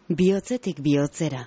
Bihotzetik bihotzera.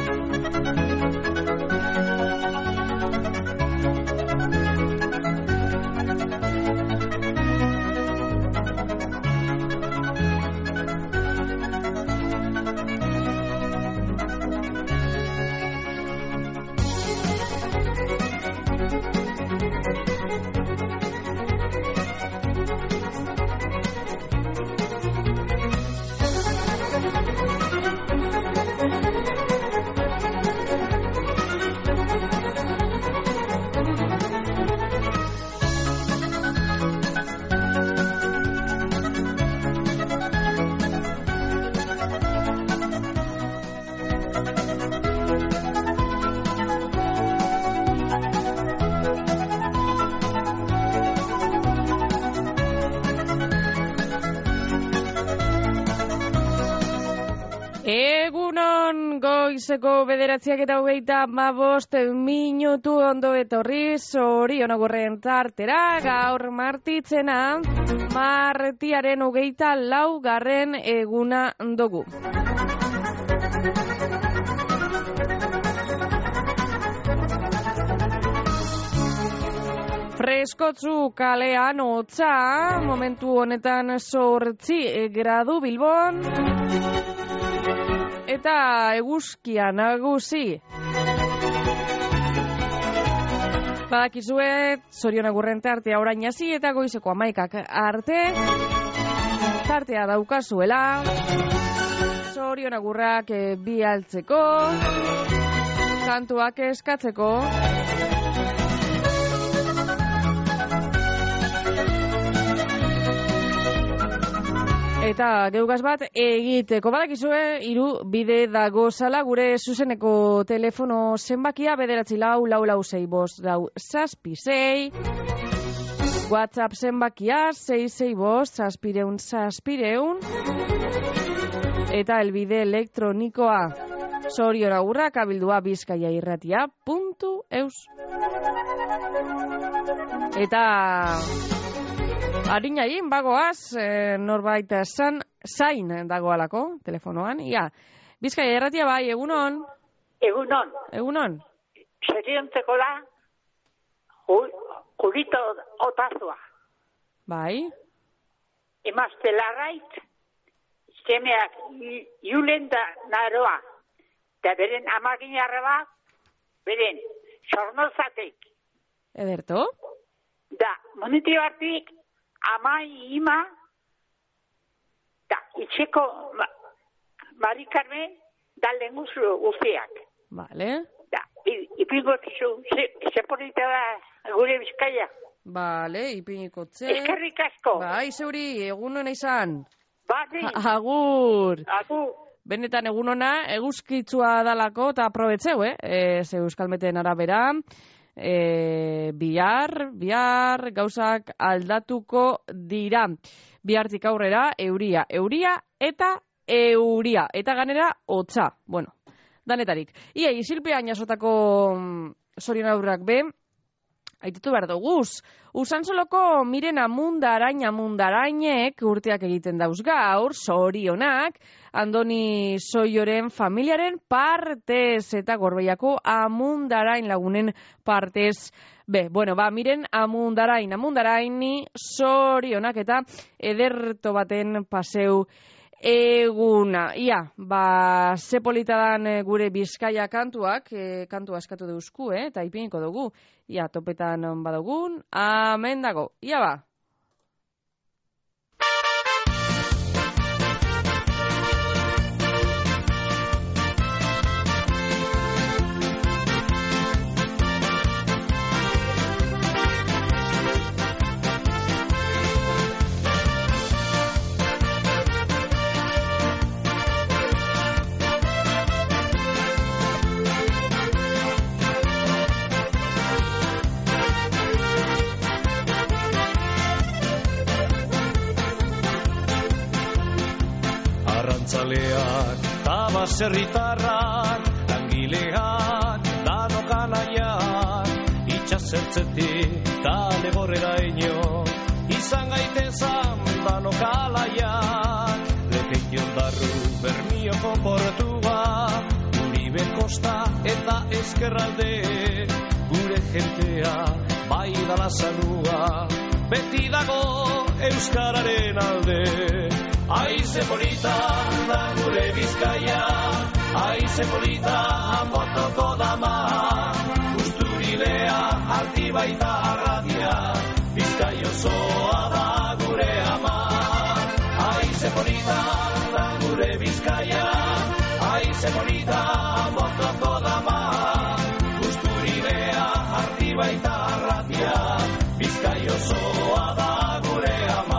Egunon, goizeko 9:25 minutu ondo etorri Zorionagurren tartera, gaur martitzena, martiaren 24. eguna dugu. Freskotzu kalean hotza, momentu honetan 8 gradu Bilbon, eta eguzkia nagusi. Badakizue, Zorionagurren tartea orain hasi eta goizeko 11 arte tartea daukazuela. Zorionagurrak bialtzeko, kantuak eskatzeko. Eta geugaz bat egiteko. Badakizue, 3 bide dagozala gure zuzeneko telefono zenbakia 9446656. WhatsApp zenbakia 6656600. Eta elbide elektronikoa zorionagurrak@bizkaiairratia.eus. Eta harinain bagoaz, norbait zain dagoalako telefonoan. Ia, Bizkaia Irratia bai, egunon? Egunon. Egunon? Seriontzeko da, Julito Otazua. Bai? Emazte larrait, semeak julen da naroa. Da beren amagin arreba, beren sornozatek. Ederto? Da, moniti bartik, amai ima, da, itxeko Mari Carmen, da lenguzu guztiak. Vale. Da, ipingotizu, seporita da gure Bizkaia. Vale, ipinikotze. Eskerrik asko. Bai, zeuri, egunon izan. Bati. Agur. Agur. Benetan egunona, eguzkitzua dalako, eta aprobetzeu, ze euskalmeten arabera. Bihar gauzak aldatuko dira. Bihartik aurrera euria eta euria. Eta ganera hotza. Bueno, danetarik. Ia, isilpean jasotako Zorionagurrak be, aitutu behar duguz. Usansoloko miren amundarainek urteak egiten dauz gaur, zorionak, Andoni Soioren familiaren partez eta Gorbeiako amundarain lagunen partez. Miren amundaraini zorionak eta ederto baten paseu eguna. Ia, ze polita dan gure Bizkaia kantuak, kantua eskatu deuzku, eta ipiniko dugu. Ia, topetan badugun, amen dago. Ia ba. Arrantzaleak, tabaserritarrak, langileak, danok alaiak, itxasertzetik, tale gorreraino, izan gaitezan danok alaiak, lekeitio darru, bermioko portu kosta eta eskerralde, gure jentea bai dala zanua, beti dago euskararen alde. Aize polita da gure Bizkaia, aize polita botoko dama, Usturilea arti baita arratia, Bizkai osoa da gure ama. Aize polita da gure Bizkaia, aize polita botoko dama, Usturilea arti baita arratia, Bizkai osoa da gure ama.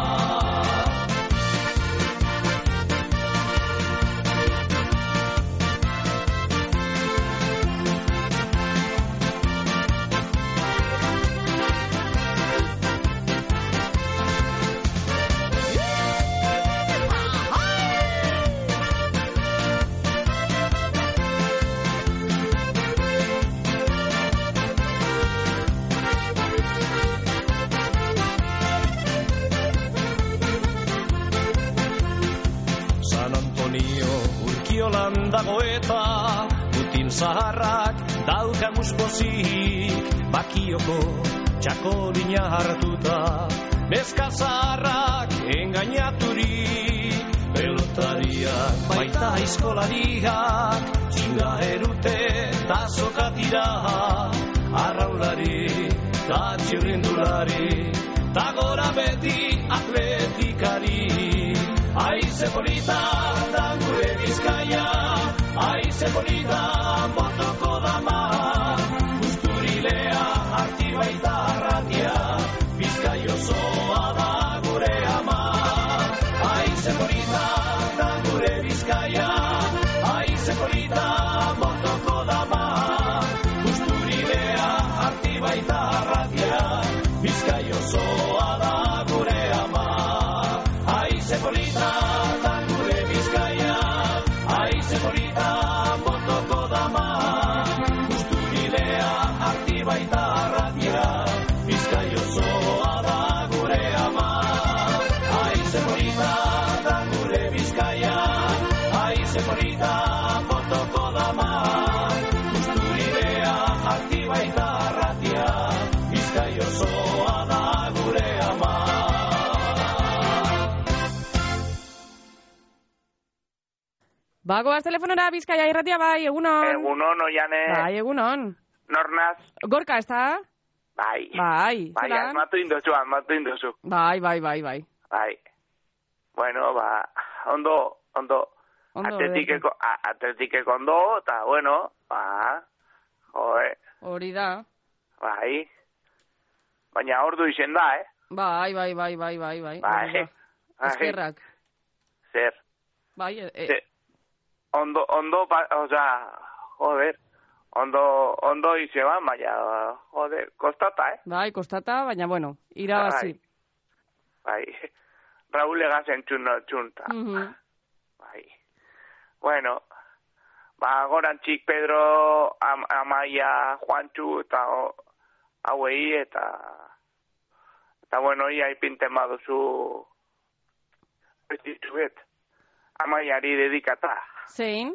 Dago eta Putin zaharrak daukamuz pozik, Bakioko txakolina hartuta, neska zaharrak engainaturik, pelotariak baita eskolariak, txinga erute eta sokatira, arraulari eta txirrindulari, eta gora beti atletikari. Aize polita da gure Bizkaia, aize polita botoko dama, Usturilea arti baita arratia, Bizkai osoa da gure ama. Aize polita da gure Bizkaia, aize polita botoko dama, Usturilea arti baita arratia, Bizkai osoa da gure ama. Aize polita da gure Bizkaia, aize polita botoko dama, Usturilea arti baita arratia, Bizkai osoa da gure ama. Aize polita da gure Bizkaia, aize polita botoko dama, Usturilea arti baita arratia, Bizkai osoa da gure ama. Bagoaz telefonora Bizkaia irratia, bai, egunon. Egunon, oiane. Bai, egunon. Nornaz? Gorka, ez da? Bai. Bai, Bai, zelan? asmatu indozu. Bai. Bai. Bueno, ondo. Atletikeko ondo, eta bueno, joe. Hori da. Bai. Baina ordu izen da, Bai. Bai. Eskerrak. Zer. Bai, Ondo, joder, ondo izeban, baina, joder, kostata, Bai, kostata, baina, bueno, irabazi. Bai, Raúl egazen txunta. Bai. Bueno, gorantzik Pedro, Amaia, Juantxu, eta hauei, eta bueno, ia ipinten baduzu, ez dituet, Amaiari dedikata. Zein?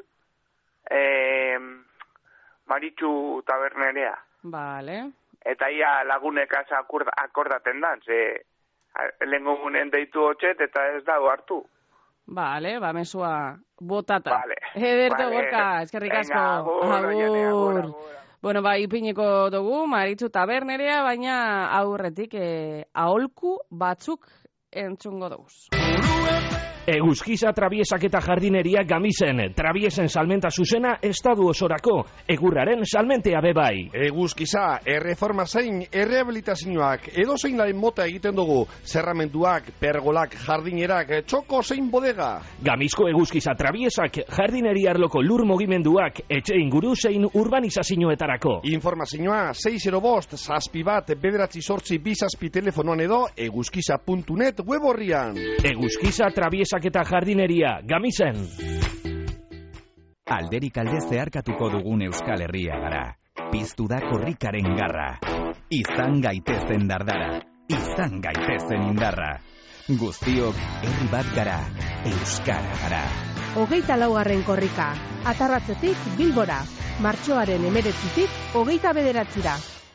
Maritxu tabernerea. Vale. Eta ia lagunek akordaten dan, ze lehenko gunen deitu hotxet eta ez dago hartu. Vale, mesua botata. Vale. Ederto, Gorka, eskerrik asko. Agur. Bueno, ipiniko dugu, Maritxu tabernerea, baina aurretik aholku batzuk entzungo dugu. Eguzkiza trabiesak eta jardineria Gamisen. Trabiesen salmenta zuzena estadu osorako. Egurraren salmentea bebai. Eguzkiza, erreforma zein errehabilitazioak edozein laren mota egiten dugu. Zerramenduak, pergolak, jardinerak, txoko zein bodega. Gamizko eguzkiza trabiesak jardineria arloko lur mugimenduak etxe inguru zein urbanizazioetarako. Informazioa 605 zazpi bat bederatzi sortzi bizazpi telefonoan edo eguzkiza.net web horrian. Eguzkiza trabiesak eta jardineria, Gamisen. Alderik alde zeharkatuko dugun Euskal Herria gara. Piztu da korrikaren garra. Izan gaitezen dardara. Izan gaitezen indarra. Guztiok herri bat gara, euskara gara. 24. korrika, Atarratzetik Bilbora, martxoaren 19tik 29ra.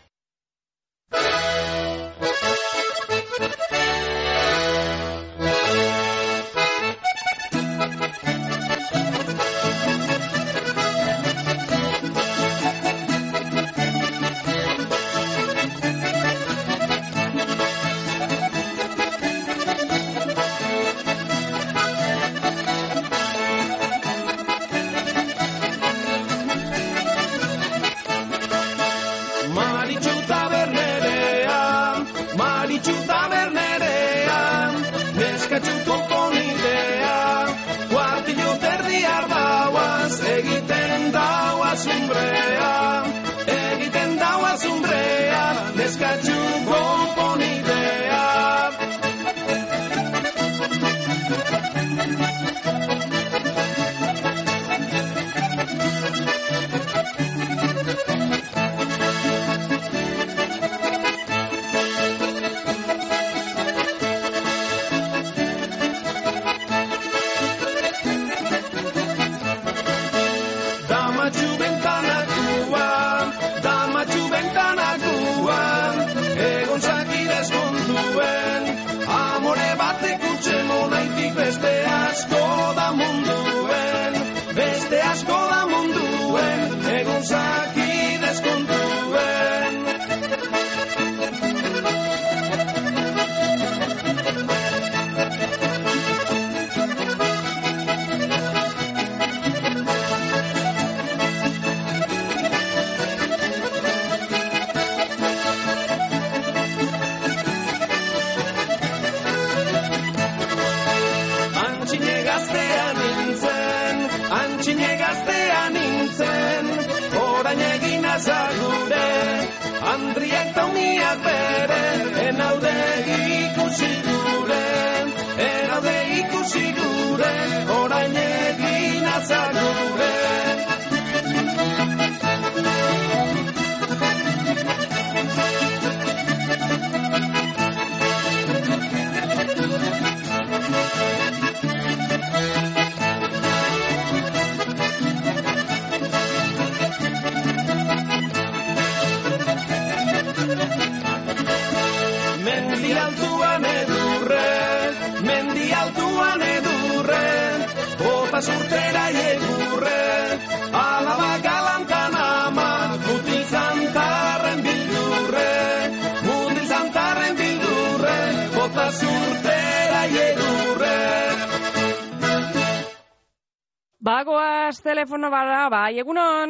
Bagoaz telefono bada, bai, egunon?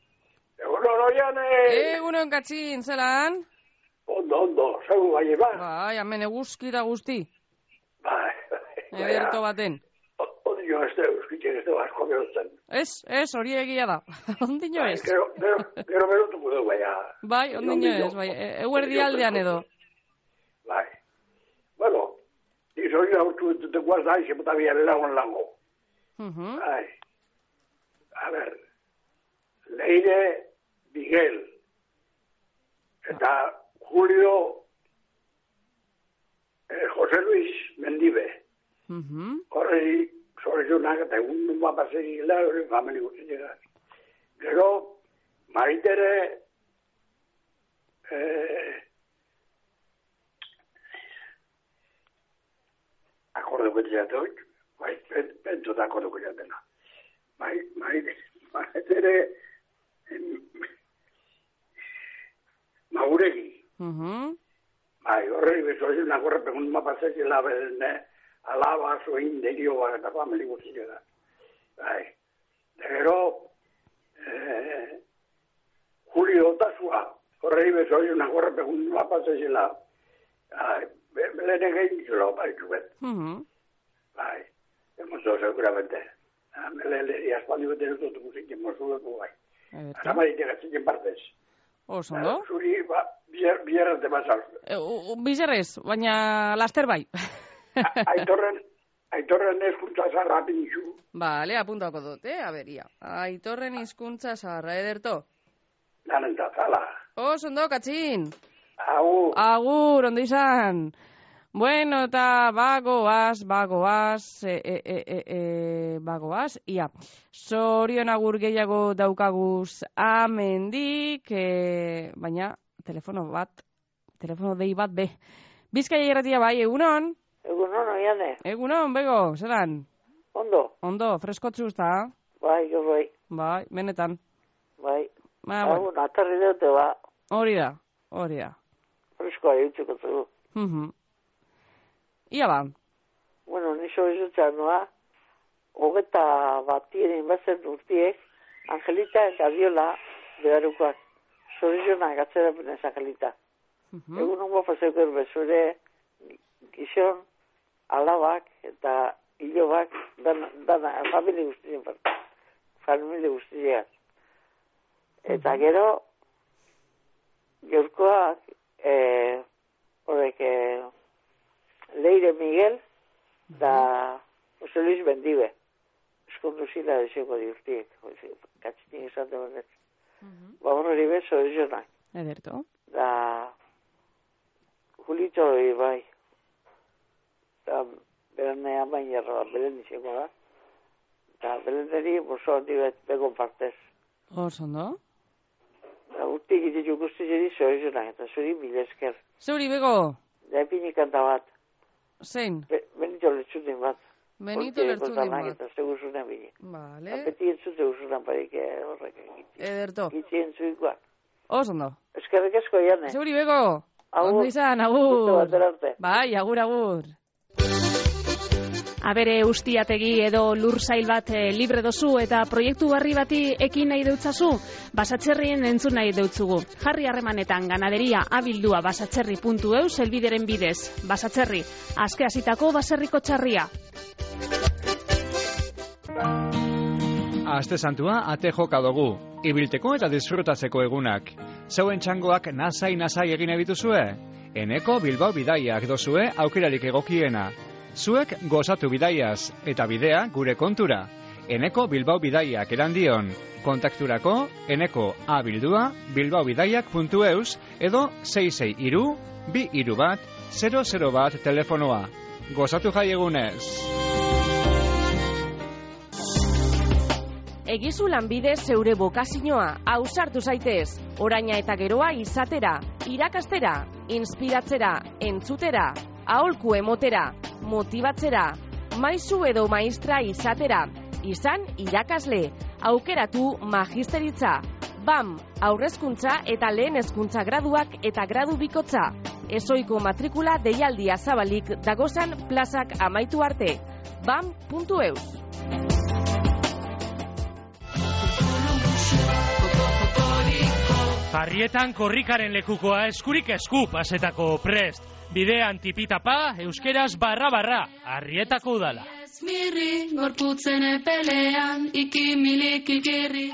Egunon, oiane! Egunon, Katxin, zelan? Ondo, zeu bai, ba? Bai, hemen eguzki da guzti. Bai. Ederto baten. Ondino ez da, euskitzen ez da, asko berotzen. Ez, hori egia da. Ondino ez. Gero berotuko du, baina. Bai, ondino ez, bai, eguerdi aldean edo. Bai. Bueno, izo hori aurtu dutukoaz da, ize puta bian lagun lango. Bai. A ver, Leire Miguel eta Julio José Luis Mendibe. Horrei, zorionak eta egun numa pasegila, hori famili guzti llega. Gero, Maritere akorde guztiak dut, bai, pentsot akorde guztiak dena. Maritere Mauregi. Bai, horrei bezoizu nakorre pegun mapazezi labene alaba zoin derio bat eta famili guztiak da. Bai. Gero Julio Tasua, horrei bezoizu nakorre pegun mapazezi la. Belene gein zelo baitu bet. Bai. Hemos dos seguramente. Melele aspaldi bete dut musikin mozueko bai. Aramari tegatzen partez. Oso, no? Zuri, bierraz de basal. Bizarrez, baina laster bai. Aitorren hizkuntza zaharra pinxu. Bale, apuntako dut, aberia. Aitorren hizkuntza zaharra, ederto. Lanen da, zala. Oso, ondo, Katxin. Agur. Agur, ondo izan. Bueno, eta bagoaz, ia. Zorion agur gehiago daukaguz amendik, baina telefono dei bat be. Bizkaia irratia bai, egunon? Egunon, oiane. Egunon, bego, zelan? Ondo, freskotzu usta? Bai, jo bai. Bai, benetan. Bai. Bueno. Atarri dute, ba. Hori da. Freskoa jutzuko zugu. Ia ba. Bueno, nixo izutzen noa, 21 inbazen urtiek, Angelita eta Viola beharukoak. Zorizionak atzera penez, Angelita. Egun hongo paseuko erbe, zure gizon, alabak eta hilobak, dana, familie guztien bat. Familie guztien. Eta gero, gaurkoak, horrek, Leire Miguel, da Jose Luis Bendibe. Eskondu zila deseko diurtiek, katxitin izate honet. Ba horreri bezo ezonak. Ederto. Da Julito hori bai. Da berane amain jarra, beren izango da. Da bereneri boso handi bet begon partez. Osondo? Da urtik ititu guzti zeri zoizonak, eta zuri mila esker. Zuri bego? Da epinik kanta bat. Zein? Benito Lertxundin bat. Benito Lertxundin bat. Eta seguzunen bine. Vale. Apeti entzute usunan barik horrek egin. Ederto. Gitzi entzuikoak. Osondo. Eskerrik asko, Jane. Zuri bego? Agur. Ondo izan, agur. Bai, agur. Abere ustiategi edo lursail bat libre dozu eta proiektu berri bati ekin nahi deutzazu, Basatzerrien entzun nahi deutzugu. Jarri harremanetan ganaderia abildua basatzerri.eus helbideren bidez. Basatzerri, aske hasitako baserriko txarria. Aste santua ate joka dugu, ibilteko eta disfrutatzeko egunak. Zeuen txangoak nasai egin ebituzue? Eneko Bilbao bidaiak dozue aukerarik egokiena. Zuek gozatu bidaiaz, eta bidea gure kontura. Eneko Bilbao bidaiak erandion. Kontakturako eneko abildua bilbaobidaiak.eus edo 663-231-001 telefonoa. Gozatu jai egunez! Egizu lanbide zeure bokazioa, ausartu zaitez, oraina eta geroa izatera, irakastera, inspiratzera, entzutera, aholku emotera, motibatzera, maizu edo maistra izatera, izan irakasle, aukeratu magisteritza, BAM, aurrezkuntza eta lehen hezkuntza graduak eta gradu bikotza, ezoiko matrikula deialdia zabalik dagozan plazak amaitu arte, bam.eus. Harrietan korrikaren lekukoa eskurik esku pasetako prest. Bidean tipitapa, euskeraz barra, Harrietako udala. Mirri, gorputzen epelean, ikimilik ikirri.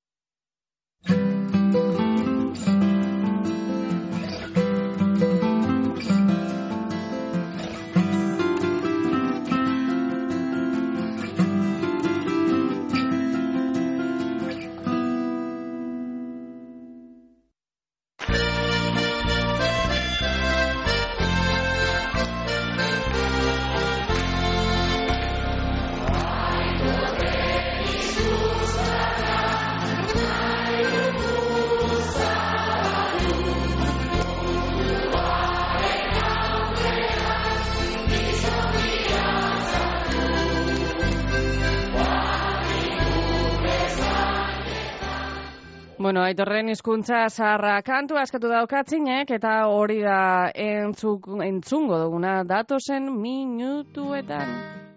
Bueno, Aitorren hizkuntza zaharra kantu askatu daukatzinek, eta hori da entzungo duguna datozen minutuetan.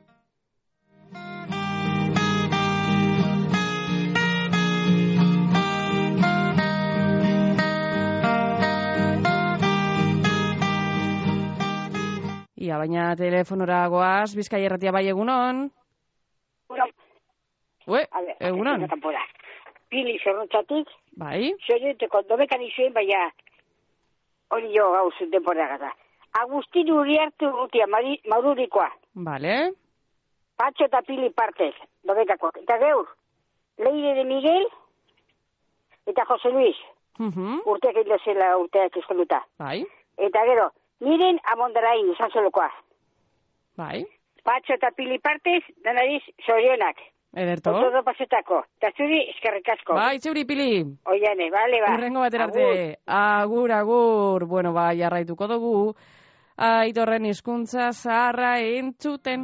Ia, baina telefonora goaz, Bizkaia irratia bai egunon. Egunon. Pili zorrotzatik. Bai. Zoreteko dobekan izuen, baina hori jo gauz temporada. Agustin Uriarte Urrutia, Maururikoa. Vale. Patxo eta Pili partez, dobekakoak. Eta geur, Leire de Miguel eta Jose Luis. Urteak hil dezela urteak eskonduta. Bai. Eta gero, Miren amondarain, izantzolokoa. Bai. Patxo eta pili partez, danariz zorionak. Ederto. Otodo pasetako. Ta zuri eskerrik asko. Bai, zeuri pili. Oiane, bale, ba. Urrengo baterarte. Agur. Bueno, ba, jarraituko dugu. Aitorren hizkuntza zaharra entzuten.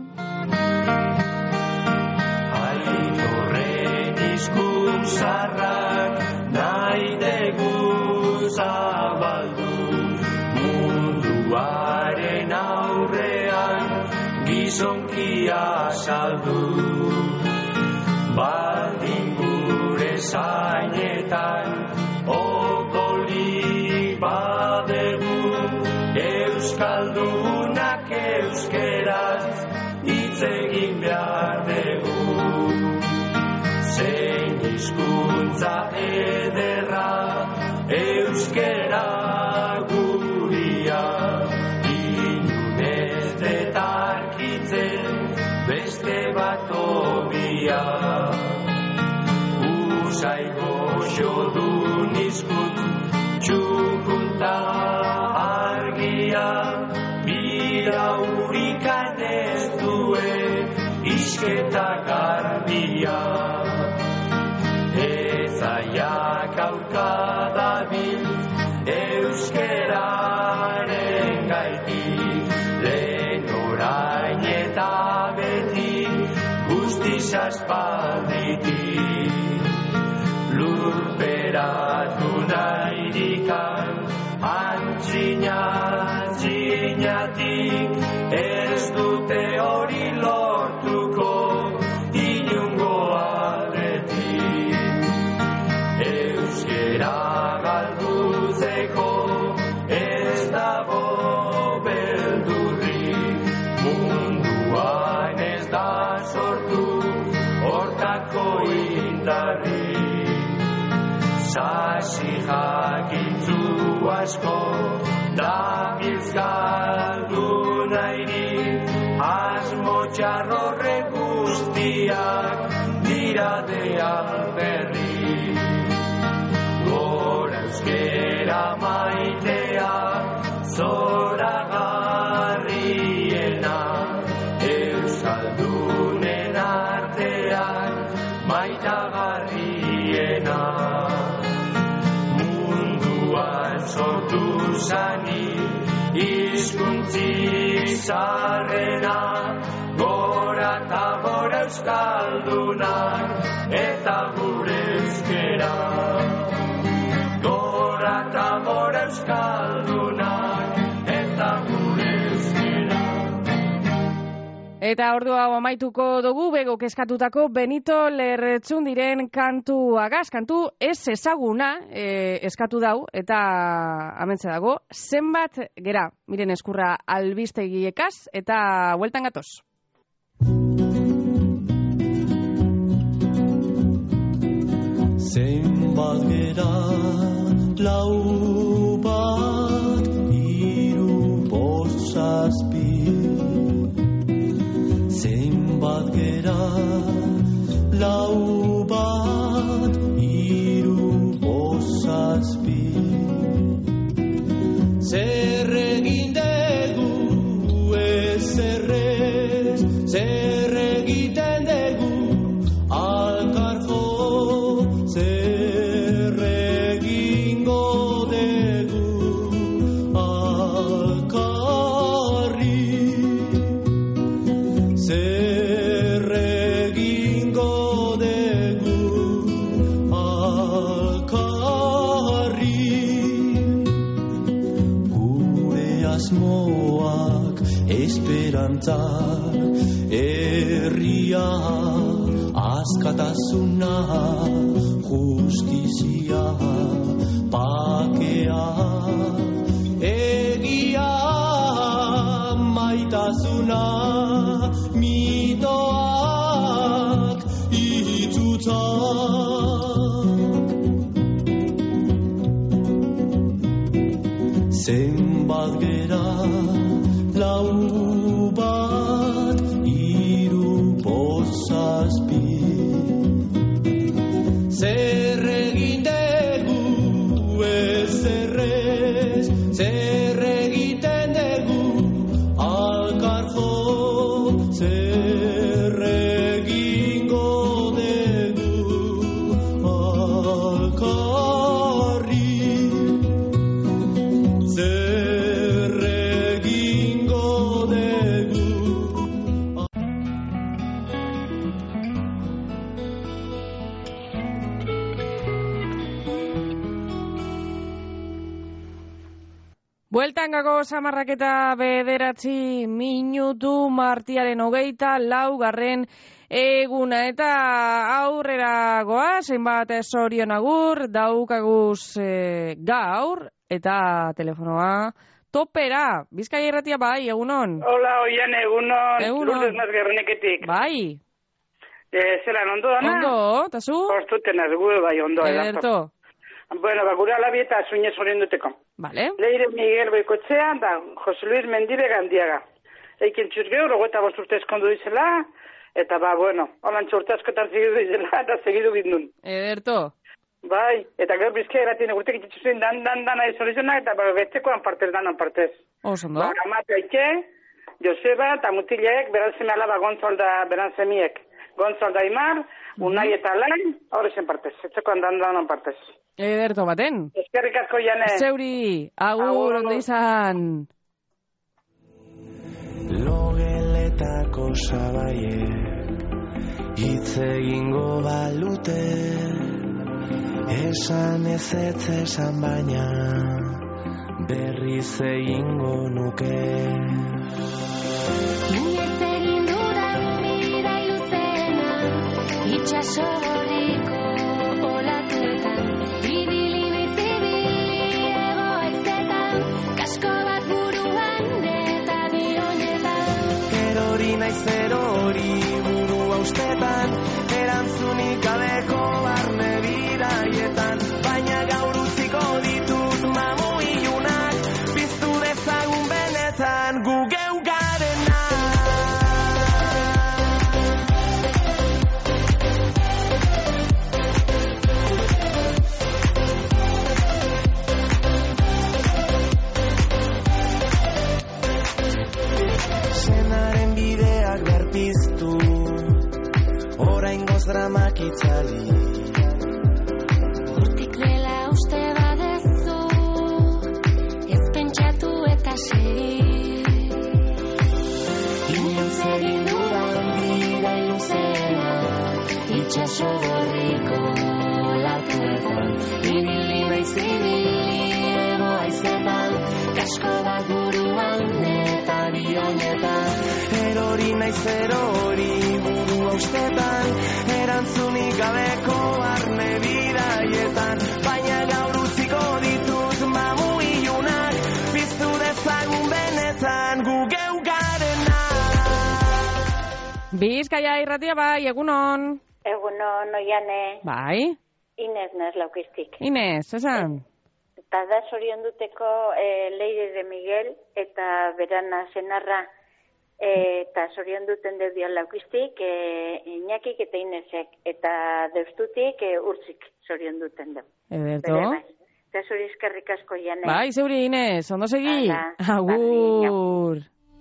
Aitorren hizkuntza zaharrak nahi dugu zabaldu. Munduaren aurrean gizonkia saldu. Baldin gure zainetan okolik badegu, euskaldunak euskeraz hitz egin behar dugu. Zein hizkuntza ederra euskera guria, inunez detarkitzen beste bat obia. Usai goxodun izkut txukunta argia, bira hurikan ez duen isketa garbia. Ezaiak aurkadabil euskeraren gaitik, lehen orain eta beti guztiz aspalditik. Lurperatu nahirikan antzinatik, ez dute hori lortuko inungo aldetik. Euskera galdutzeko ez dago beldurrik, munduan ez da sortu hortako indarrik. Sasi jakintzu asko dabiltz galdu nahirik, asmo txarrorre guztiak dira de alberri. Gora euskera maitea zoragarriena, euskaldunen artean maitagarriena. Sortu zani hizkuntzik zaharrena, gora eta gora euskaldunak eta gure euskera. Gora eta gora euskaldunak eta gure euskera. Eta ordua hau amaituko dugu bego eskatutako Benito Lertxundiren kantu agaz, kantu ez ezaguna eskatu dau, eta amentze dago, zenbat gera, miren eskurra albistegiekaz, eta hueltan gatoz. Zenbat gera, lau bat, hiru bost zazpi. Zenbat gera, lau bat, hiru bost zazpi. Zer egin dugu ezerrez, zer egiten dugu alkarjo, zer egingo dugu alkarri. Zer egingo dugu alkarri. Gure asmoak, esperantzak, herria, askatasuna, justizia, bakea, egia, maitasuna, mitoak, itzutzak. Zenbat gera, lau bat, hiru bost zazpi. Zer egin dugu ezerrez, zer egiten dugu Bueltan gago samarraketa 9 minutu martiaren 24. Eguna eta aurrera goa, zenbat zorion agur, daukaguz gaur, eta telefonoa topera. Bizkaia Irratia bai, egunon. Hola, oian, egunon. Egunon. Luz Gerneketik. Bai. Zelan, ondo dana? Ondo, eta zu? Ostuten gu bai, ondo. Ederto. Bueno, gure alabi eta suinez horien duteko. Vale. Leire Miguel Boikotzea, da Jose Luis Mendibe Gandiaga. Eiken txurgeur, ogota bosturte eskondu dizela, eta bueno, holan txurte askotan segidu dizela, eta segidu bindun. Ederto. Bai, eta gaur Bizkaia Irratien egurtek itxuzuen dan aizorizena, eta betzekoan partez, danan partez. Osondo. Amate aike, Joseba, eta mutilek, berantzeme alaba Gonzalda, berantzemiek. Gonzalda Aimar, Unai eta Alain, horrezen partez, etzekoan danan partez. Ederto baten. Eskerrik asko, Jane. Zeuri, agur, ondo izan. Logeletako sabaiek hitz egingo balute, esan ezetz esan baina berriz egingo nuke. Inoiz egin dudan bida luzena, itxaso gorriko olatuetan, ibili bizibili egoitzetan, kasko bat buruan eta bionetan. Erori naiz erori burua ustetan, erantzunik gabeko barne bidaietan, baina gaur utziko ditut mamu ilunak, biztu dezagun benetan gu geu garena. Senaren bideak berpiztu, oraingoz dramak itzali. Hortik dela uste badezu, ez pentsatu eta segi. Inoiz egin dudan bida luzena, itxaso gorriko olatuetan, ibili naiz ibili egoaizetan, kasko bat buruan eta bionetan. Erori naiz erori burua ustetan, erantzunik gabeko barne bidaietan, baina gaur utziko ditut mamu ilunak, biztu dezagun benetan gu geu garena. Bizkaia Irratia bai, egunon. Egunon, oiane. Bai. Inez naz laukiztik. Inez, esan. Eta da zorion duteko Leire de Miguel eta berana senarra eta zorion duten deudian laukiztik Iñakik eta Inezek eta deustutik urtzik zorion duten deu. Ederto. Eta zori eskerrik asko jane. Bai, zeuri Inez, ondo segi. Agur.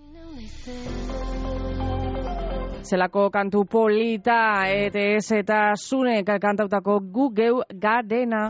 Zelako kantu polita ETS eta Zunek kantautako gu geu garena.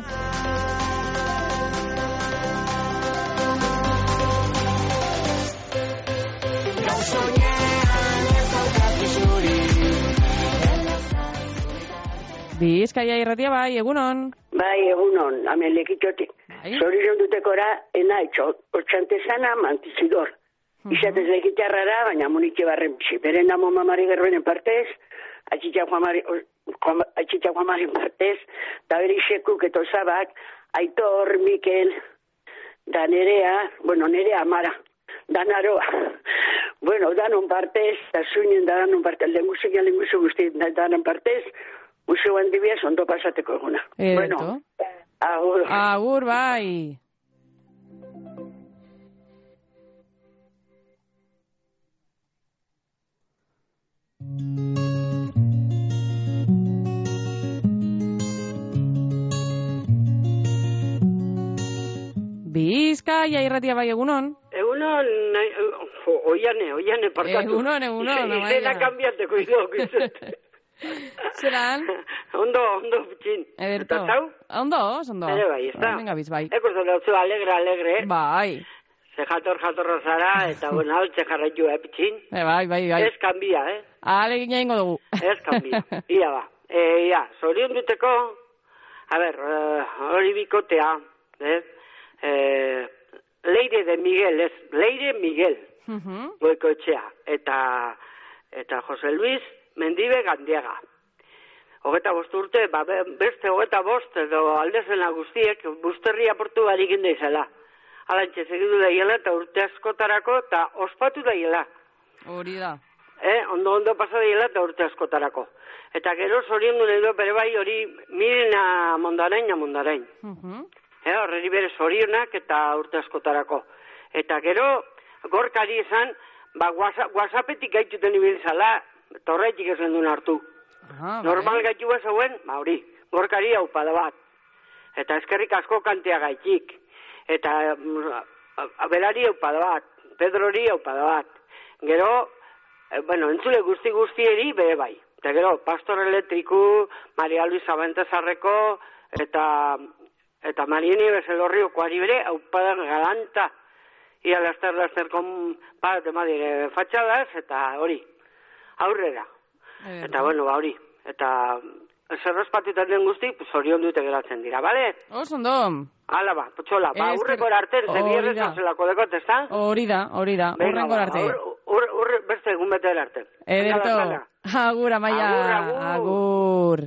Bizkaia Irratia bai, egunon. Bai, egunon, amelekitotik. Zorion dutekora, enaitxo, otxantezana mantizidor. Izatez lekitarrara, baina munitxe barren bizi. Beren amo mamari gerroenen partez, atxitxa Juamari partez, da beri sekuk eto zabak, Aitor, Mikel, da Nerea, bueno, Nerea Amara, da Naroa. Bueno, danon partez, da Zuinen danon partez, lenguzu guzti danon partez, museo handibiaz ondo pasateko eguna. Bueno, agur. Agur, bai. Bizkaia Irratia bai, egunon. Egunon, oiane, partatu. Egunon, izena kambiateko idok. Zeran? Ondo, pitxin. Ederto. Eta zau? Ondo. Ere bai, ez da? Venga, biz, bai. Eko zelautzu alegre. Bai. Ze jatorra zara, eta bueno, altze jarraitu, pitxin. Bai. Ez kanbia, Alegin jaingo dugu. Ez kanbia. Ia ba. Zorion duteko, hori bikotea, Leire de Miguel, ez, Leire Miguel, Goikoetxea, eta Jose Luis Mendibe Gandiaga. 25 urte, beste 25 edo aldezena guztiek, Busterria portu barik indaizela. Alantxe segidu daiela eta urte askotarako eta ospatu daiela. Hori da. Ondo pasa daiela eta urte askotarako. Eta gero zoriondu nahi du bere bai hori Mirena Mondarain. Horreri bere zorionak eta urte askotarako. Eta gero gorkari esan, WhatsAppetik gaituten ibiltzala, eta horretik ez lendun hartu. Normal gaitu bat zauen, hori, gorkari haupada bat. Eta eskerrik asko kantea gaitik. Eta berari haupada bat, Pedrori haupada bat. Gero, entzule guztieri bere bai. Eta gero, Pastor Elektriku, Maria Luisa Bentezarreko, eta Marieni Bezelorriokoari bere haupada galanta. Ia laster bat emadire fatxadas, eta hori, aurrera. Eta hori. Eta zerrozpatutan den guzti, zorion dute geratzen dira, bale? Ondo. Hala ba, potxola, urrekor arte, zebierrez azelako dekot, ez da? Hori da, urrenkor arte. Beste egun bete arte. Ederto, agur, Amaia, agur.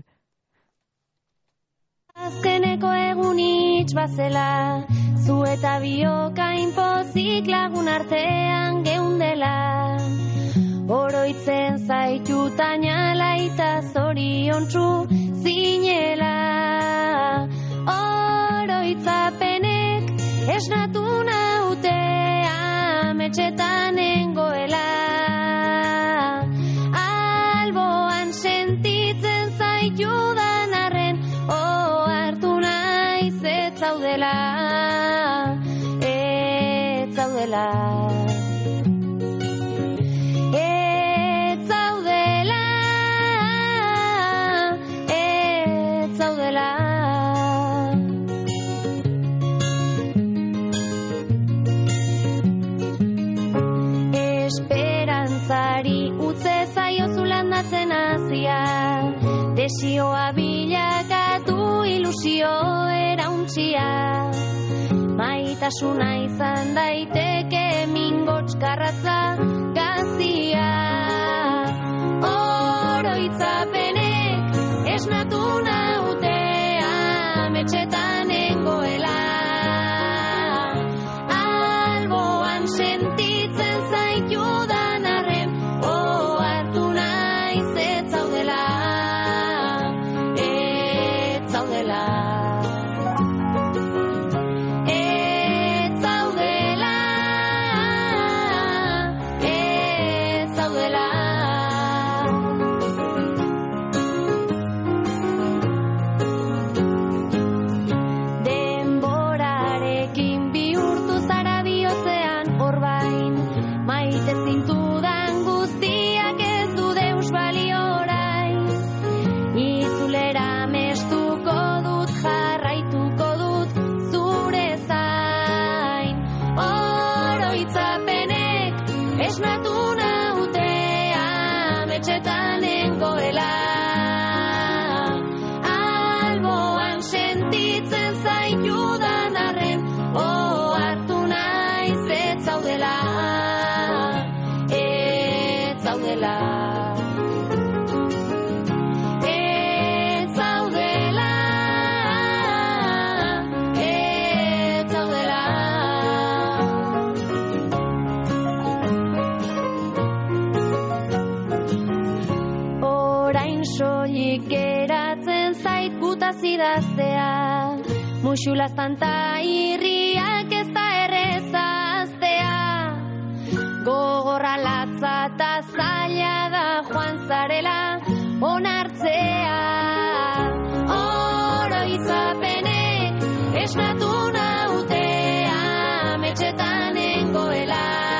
Azkeneko egun itx bazela, zu eta bioka inpozik lagun artean geundela. Oroitzen zaitu tainala eta zoriontsu zinela. Oroitzapenek esnatu naute ametxetan nengoela. Alboan sentitzen zaitu danarren ohartu naiz ez zaudela. Ez zaudela. Desioa bilakatu ilusio erauntzia. Maitasuna izan daiteke mingots garratza gazia. Oroitzapenek esnatu naute ametxetan nengoela. Alboan sentitzen zaitu danarren ohartu naiz ez zaudela. Muxulaz tanta irriak ez da errezaztea. Gogorra latza eta zaila da joan zarela onartzea. Oroitzapenek esnatu naute ametxetan nengoela.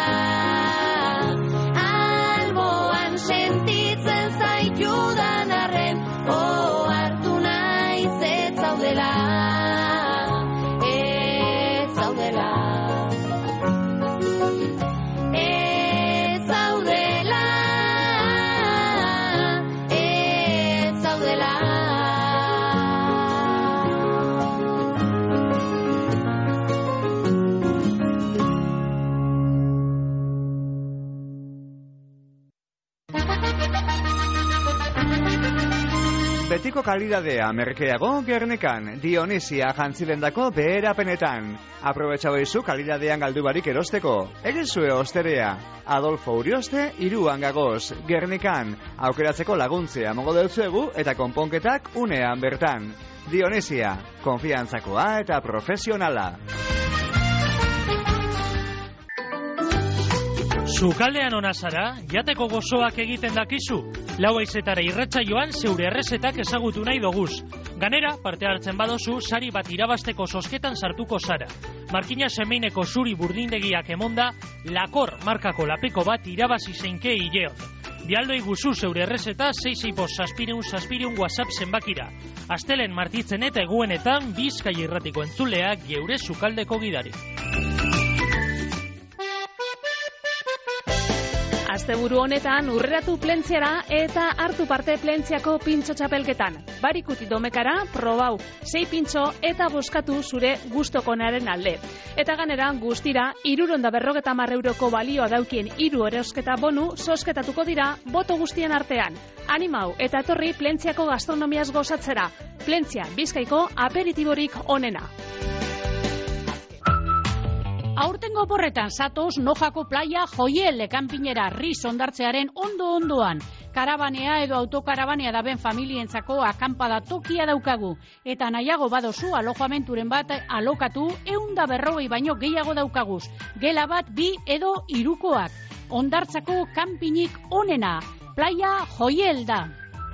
Alboan sentitzen zaitu danarren ohartu naiz ez zaudela. kalidadea merkeago Gernikan, Dionisia jantzilendako beherapenetan. Aprobetxau eizu kalidadean galdu barik erosteko. Egizue osterea, Adolfo Urioste, 3 gagoz, Gernikan, aukeratzeko laguntzea mongo deutzuegu eta konponketak unean bertan. Dionisia, konfiantzakoa eta profesionala. Sukaldean ona zara, jateko gozoak egiten dakizu. 4:00 irratsaioan zeure errezetak ezagutu nahi doguz. Ganera, parte hartzen badozu, sari bat irabasteko zozketan sartuko zara. Markina semeineko zuri burdindegiak emonda, Lakor markako lapeko bat irabazi zeinke hileot. Bialdoi guzu zeure errezeta 665-600 WhatsApp zenbakira. Astelen martitzen eta eguenetan Bizkaia irratiko entzuleak geure sukaldeko gidari. Asteburu honetan urreratu Plentziara eta hartu parte Plentziako pintxo txapelketan. Barikuti domekara, probau 6 pintxo eta boskatu zure gustokonaren alde. Eta ganera guztira 350 euroko balioa daukien 3 erosketa bonu zozketatuko dira boto guztien artean. Animau eta etorri Plentziako gastronomiaz gozatzera. Plentzia Bizkaiko aperitiborik onena. Aurtengo porretan zatoz Nojako playa Joiel kanpinera Riz ondartzearen ondoan. Karabanea edo autokarabanea daben familientzako akampada tokia daukagu. Eta nahiago badozu alojamenturen bat alokatu 140 baino gehiago daukaguz. Gela bat 2 edo 3koak. Ondartzako kanpinik onena. Playa Joiel da.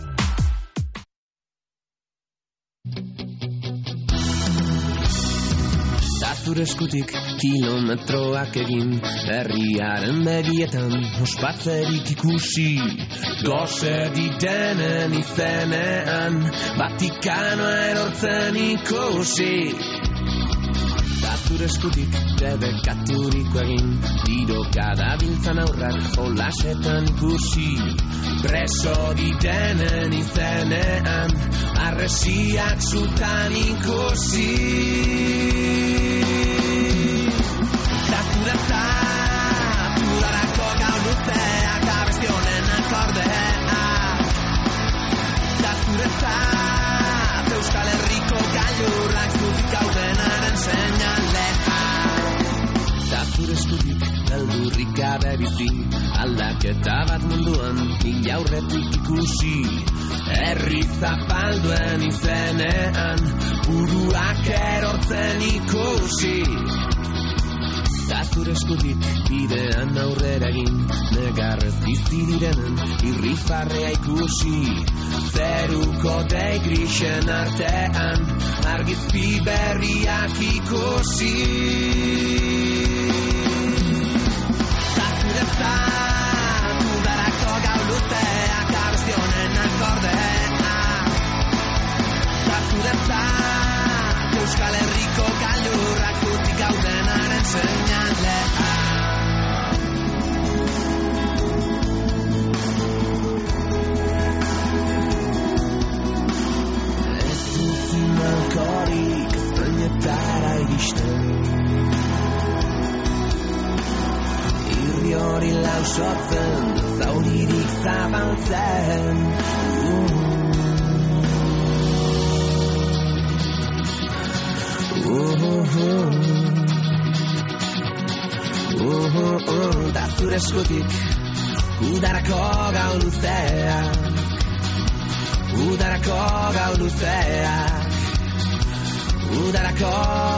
Zure eskutik kilometroak egin, herriaren begietan ospatzerik ikusi. Gozedi denen izenean, Vatikanoa erortzen ikusi. Zure eskutik debekaturiko egin, tiroka dabiltzan aurrak jolasetan ikusi. Preso didenen izenean, arresiak zutan ikusi. Tudarako gau luzeak abestionen akordea. Zuretzat Euskal Herriko gailurrak zutik gaudenaren seinalea. Zure eskutik beldurrik gabe bizi, aldaketa bat munduan inaurretik ikusi. Herri zapalduen izenean, buruak erortzen ikusi. Zure eskutik bidean aurrera egin, negarrez bizi direnen irrifarrea ikusi. Zeruko dei grisen artean, argizpi berriak ikusi. Zuretzat udarako gau luzeak abestionen akordea. Zuretzat Euskal Herriko gailurrak zutik gaudenaren seinalea. Ez duzin malkorik ezpainetara iristen, irri hori lausotzen, zauririk zabaltzen. Da zure eskutik udarako gau luzeak, udarako gau luzeak, udarako.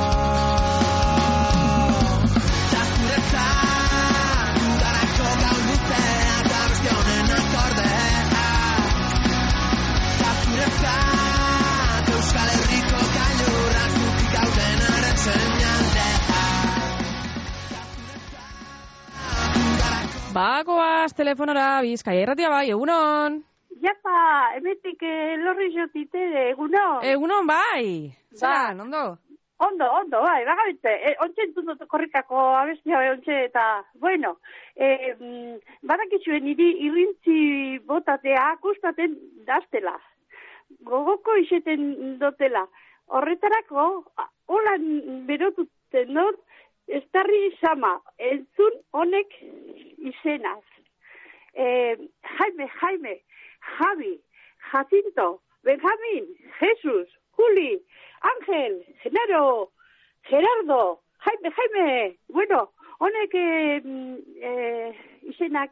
Da zuretzat udarako gau luzeak, abestionen akordea. Da zuretzat Euskal Herriko gailurrak zutik gaudenaren seinalea. Bagoaz telefonora Bizkaia irratia bai, egunon. Japa, emetik lorri jotite, egunon. Egunon bai. Zeran, ondo? Ondo, bai, bagabitze. Ontsen dut korrikako abestia ontsen eta, bueno, badakizuen irrintzi botatea gustaten daztela. Gogoko iseten dotela. Horretarako, holan berotuten dut, estarri sama, entzun honek izenaz. Jaime, Javi, Jacinto, Benjamin, Jesus, Juli, Ángel, Genaro, Gerardo, Jaime, bueno, honek izenak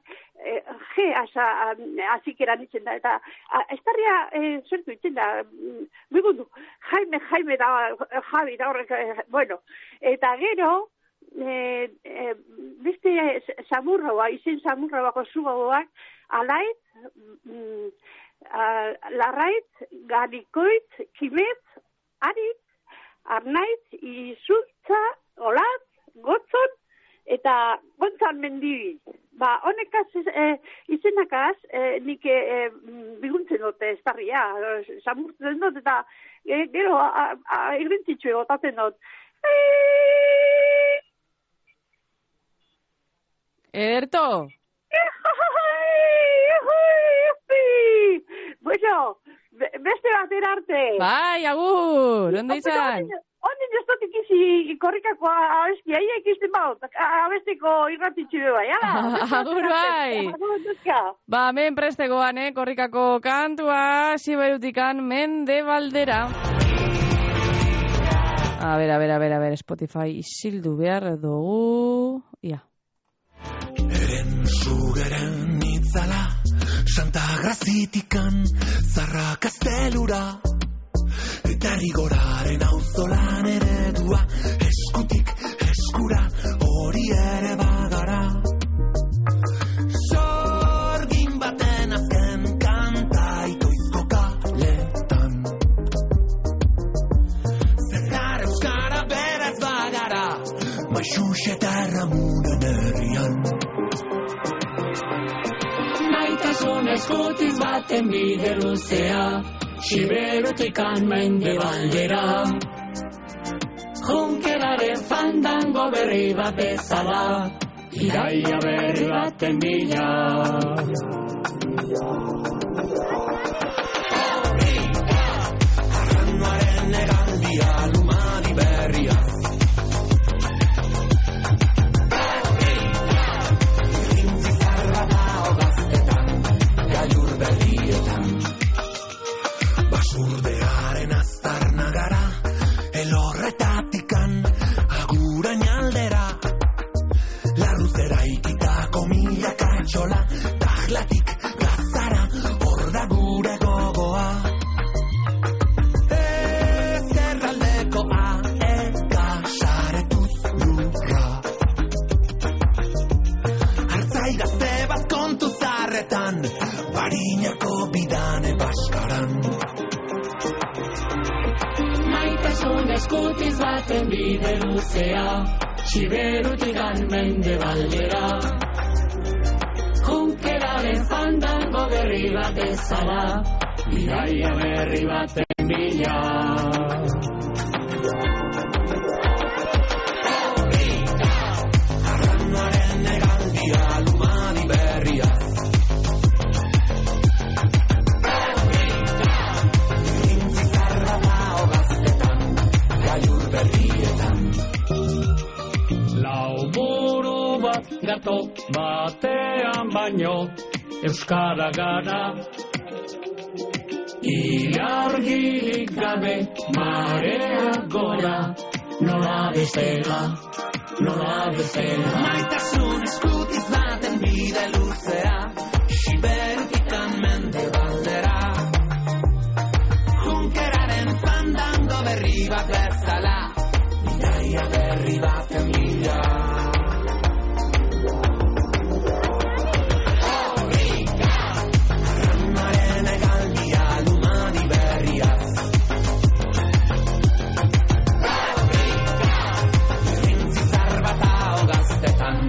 azikeran itzen da, eta estarria zertu itzen da, begundu, Jaime da, Javi da horrek, bueno, eta gero, beste samurraua, izen samurrauako zugagoak, Alait, Larrait, Galikoit, Kimet, Arit, Arnaiz, Izultza, Olat, Gotzon, eta Gontzan Mendibi. Honekaz, izenakaz, nik biguntzen dute estarria, samurtzen dut, eta gero irrintzitxue gotatzen dut. Ederto! Bueno, beste batera arte. Bai, agur, ondo izan. Onden ez dut ikizi korrikako abestia, ikizten baut, abesteko irratitxu bai, agur bai. Hemen prestegoan, korrikako kantua, Siberutikan Mendebaldera. A ver, Spotify isildu behar dugu. Ia. Eren zugeren itzala, Santa Grazitikan, Zarra Kastelura, eta rigoraren auzolan eredua, eskutik eskura, hori ere bagara. Sorgin baten azken kanta itoizko kaletan, zergar euskara berez bagara, Maixux eta Ramunen herrian. Maitasun eskutiz baten bide luzea, Siberutikan Mendebaldera. Junkeraren fandango berri bat bezala, iraia berri baten bila. Arranduaren egaldia lumadi berria. Basurdearen aztarna gara, elorretatikan agurain aldera. Larruzera ikitako milaka txola, tajlatik gazara, hor da gure gogoa. Ezkerraldeko aeka saretuz lurra. Hartzai gazte bat kontu zarretan, Barinako bidane baskaran. Maitasun eskutiz baten bide luzea, Siberutikan Mendebaldera. Junkeraren fandango berri bat bezala, iraia berri baten bila. Arranduaren egaldia lumadi berria. Lau buru bat gato batean baino, euskara gara. Ilargirik gabe marea gora, nola bestela. Maitasun eskutiz baten bide luzea, Siberutikan Mendebaldera. Junkeraren fandango berri bat bezala, iraia berri baten bila. Arranduaren egaldia lumadi berria. Irrintzizar bat hau gaztetan.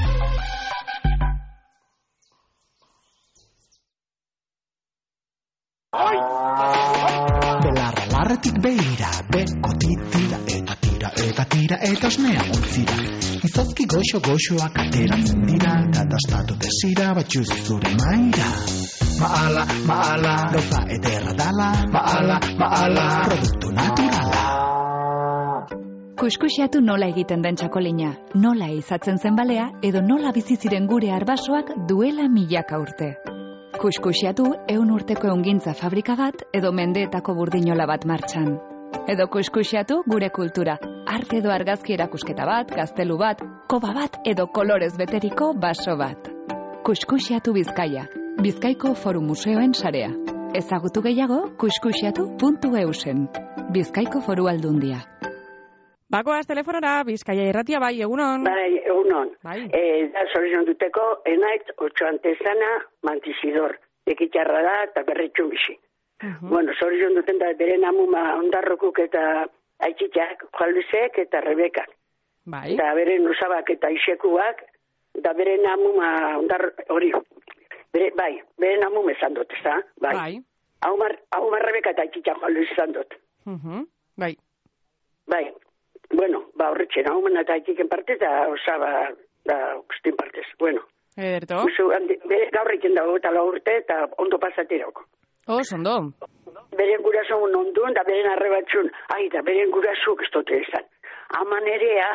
Belarra larretik behira, beko titira eta osnea utzira. Izozki goxoak ateratzen dira, katastatu desira batxuz zure maira. Maala, gauza ederra dala, maala, produktu naturala. Kuskusiatu nola egiten den txakolina, nola izatzen zen balea, edo nola biziziren gure arbasoak duela milaka urte. Kuskusiatu 100 urteko ehungintza fabrika bat edo mendeetako burdinola bat martxan. Edo kuskusiatu gure kultura, arte edo argazki erakusketa bat, gaztelu bat, koba bat edo kolorez beteriko baso bat. Kuskusiatu Bizkaia, Bizkaiko Foru Museoen sarea. Ezagutu gehiago kuskusiatu.eusen. Bizkaiko Foru Aldundia. Bakoaz telefonora, Bizkaia irratia bai, egunon. Bai, egunon. Bai. Da sorion duteko, enaiz, otxoantezana, mantizidor. Ekitxarra da, eta berretxun bizi. Bueno, sorion duten da, beren amuma ondarrokuk eta aitzitxak, Juan eta Rebekak. Bai. Da beren usabak eta isekuak, da beren amuma hori. Beren amume esan dut, ez da? Bai. Haumar Rebeka eta aitzitxak Juan Luis esan dut. Bai. Bai. Bueno, horretxen, haumen eta aikiken partez, da osaba, da guztin partez. Bueno. Ederto. Gaur egiten dago eta urte eta ondo pasatirako. Ondo. Beren gurasun ondun, da beren arrebatxun, da beren gurasuk ez dute izan. Aman erea,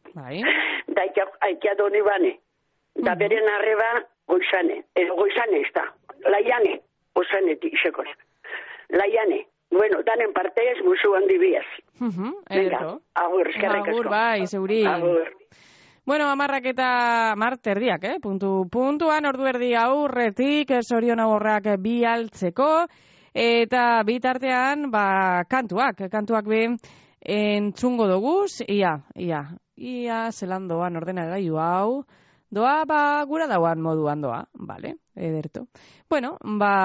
da aikia doni bane, da beren arreba goizane, edo goizane ez da, laiane, goizanetik isekora. Laiane. Bueno, danen partez, musu handi biaz. Venga, agur, eskerrik asko. Agur, bai, zeuri. Agur. Bueno, amarrak eta marterdiak, puntuan, ordu erdi aurretik, sorion agorrak bi altzeko, eta bitartean, kantuak be, entzungo doguz, ia zelan doan ordenagailu hau, doa, gura dauan moduan doa, vale, ederto. Bueno,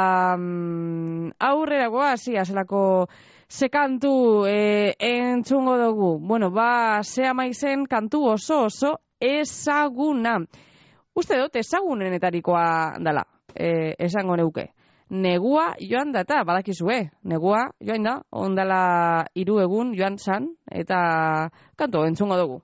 aurrera goaz, zelako ze kantu entzungo dugu. Bueno, ze amaizen kantu oso ezaguna. Uste dut, ezagunenetarikoa dala, esango neuke. Negua joan data, badakizue, negua joan da, ondala 3 egun joan zan, eta kantu entzungo dugu.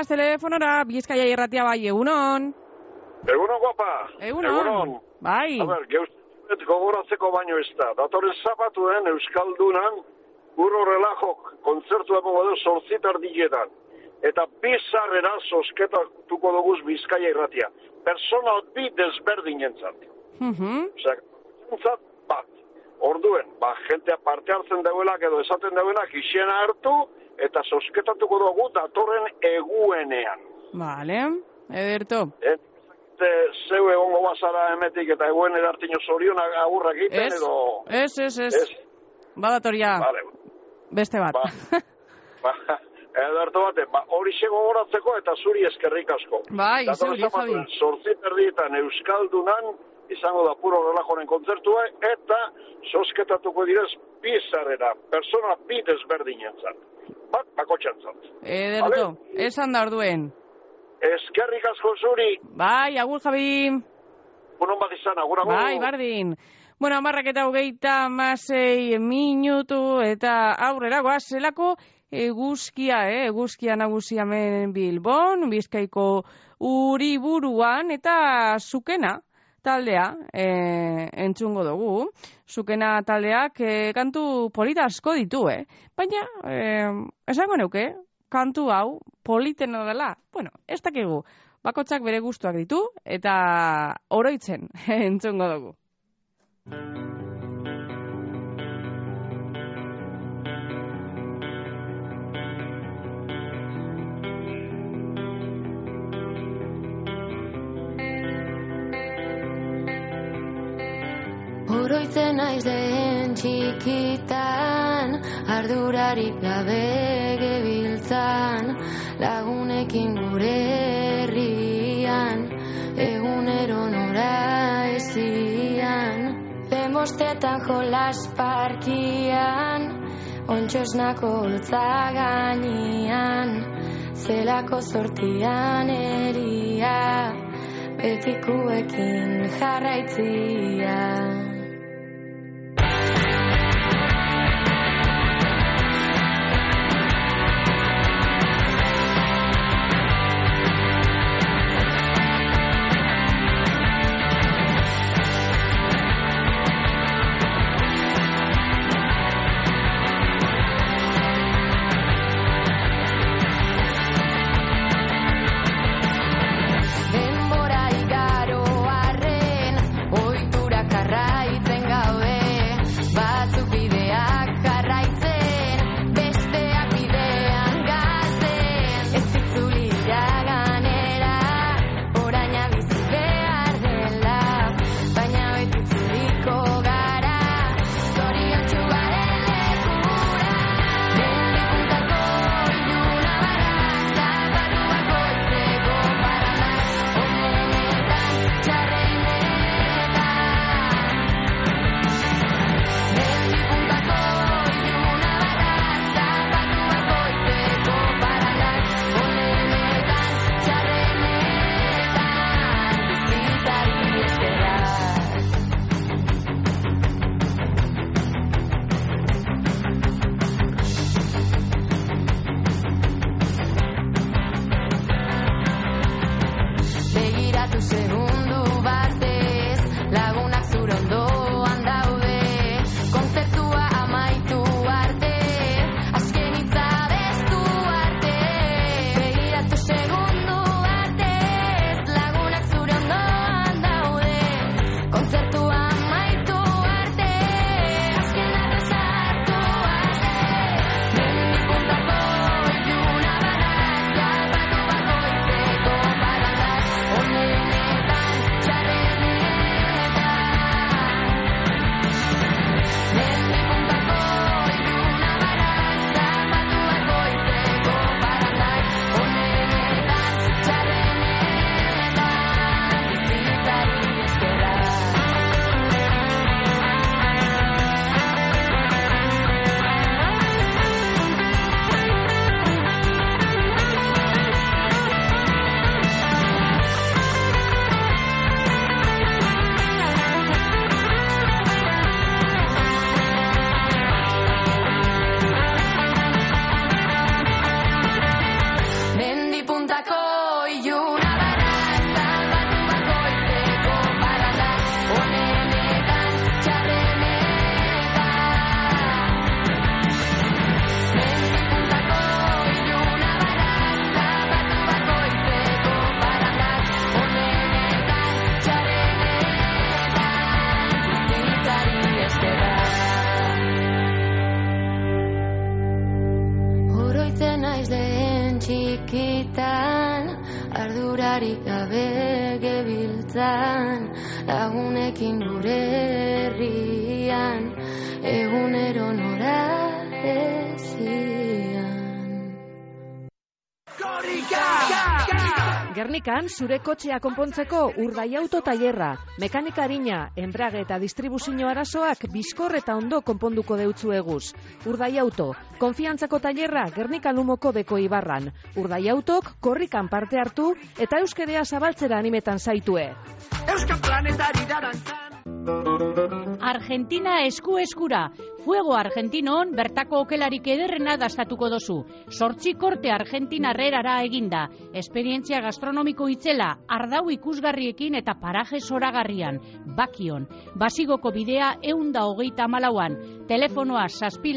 goaz telefonora, Bizkaia irratia bai, egunon. Egunon, guapa. Egunon. Bai. A ber, geuzet gogoratzeko baino ez da. Datorren zapatuen Euskaldunan, Urro Relajok kontzertu egongo du 8:30. Eta bizarrera sosketatuko duguz Bizkaia irratia. Personal bi desberdinentzat. Osea, entzat bat. Orduen, jentea parte hartzen dauelak edo esaten dauelak ixiena hartu eta sosketatuko dugu datorren eguenean. Vale, ederto. Zeu egongo bazara emetik eta eguen edartino zorionak agurra egiten edo... Ez. Badatoria. Vale. Beste bat. Edarto bate, hori gogoratzeko eta zuri eskerrik asko. Bai, zuri, Javi. 8:30 Euskaldunan izango da Puro Relajoren kontzertua eta sosketatuko direz bizarrera, persona bi desberdinentzat. Bat bakotxantzat. Ederto, esan da orduen. Eskerrik asko zuri. Bai, agur Javi. Buenon bat izan, agur. Bai, bardin. Bueno, 10:26 minutu eta aurrera goazelako eguzkia nagusia hemen Bilbon, Bizkaiko Uriburuan eta Zukena taldea entzungo dugu. Zukena taldeak kantu polita asko ditu, baina esango neuke, kantu hau politena dela. Bueno, ez dakigu, bakotzak bere gustuak ditu eta oroitzen entzungo dugu. Oroitzen naiz lehen txikitan, ardurarik gabe gebiltzan, lagunekin gure herrian, egunero nora ezian. Demostetan jolas parkian, ontxosnako holtza gainean, zelako sortian eria, betikuekin jarraitzia. Denbora igaro arren, ohitura karra txikitan, ardurarik gabe gebiltzan, lagunekin gure herrian, egunero nora ezian. Gernikan, zure kotxea konpontzeko Urdai Auto tailerra. Mekanika arina, enbrage eta distribuzio arazoak bizkor eta ondo konponduko deutzu eguz. Urdai Auto, konfiantzako tailerra Gernika Lumoko beko ibarran. Urdai Autok korrikan parte hartu eta euskerea zabaltzera animetan zaitue. Euskal Planetari darantzan. Argentina esku-eskura. Fuego Argentinon bertako okelarik ederrena dastatuko dozu. 8 korte argentinarrerara eginda. Esperientzia gastronomiko itzela, ardau ikusgarriekin eta paraje zoragarrian. Bakion. Basigoko bidea 134an. Telefonoa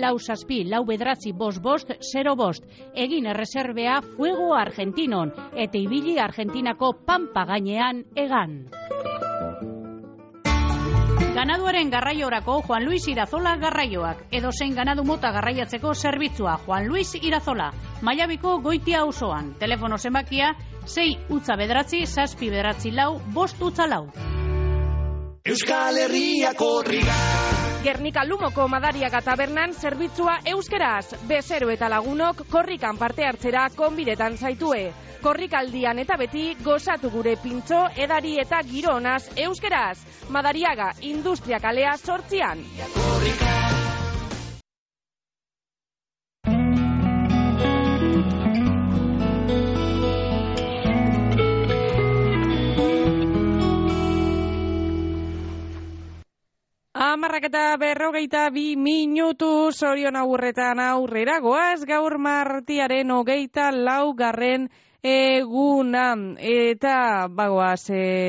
646464505. Egin erreserbea Fuego Argentinon. Eta ibili Argentinako pampa gainean egan. Ganaduaren garraiorako Juan Luis Irazola garraioak. Edozein ganadu mota garraiatzeko zerbitzua Juan Luis Irazola. Maiabiko Goitia auzoan. Telefono zenbakia 6-7-6-7-4 Euskal Herriako Riga. Gernika Lumoko Madariaga tabernan zerbitzua euskeraz. Bezero eta lagunok korrikan parte hartzera konbidetan zaitue. Korrikaldian eta beti gozatu gure pintxo, edari eta giro honaz euskeraz. Madariaga Industria kalea 8an. Amarrak eta 42 minutu zorion agurretan aurrera goaz, gaur martiaren 24. eguna. Eta bagoaz,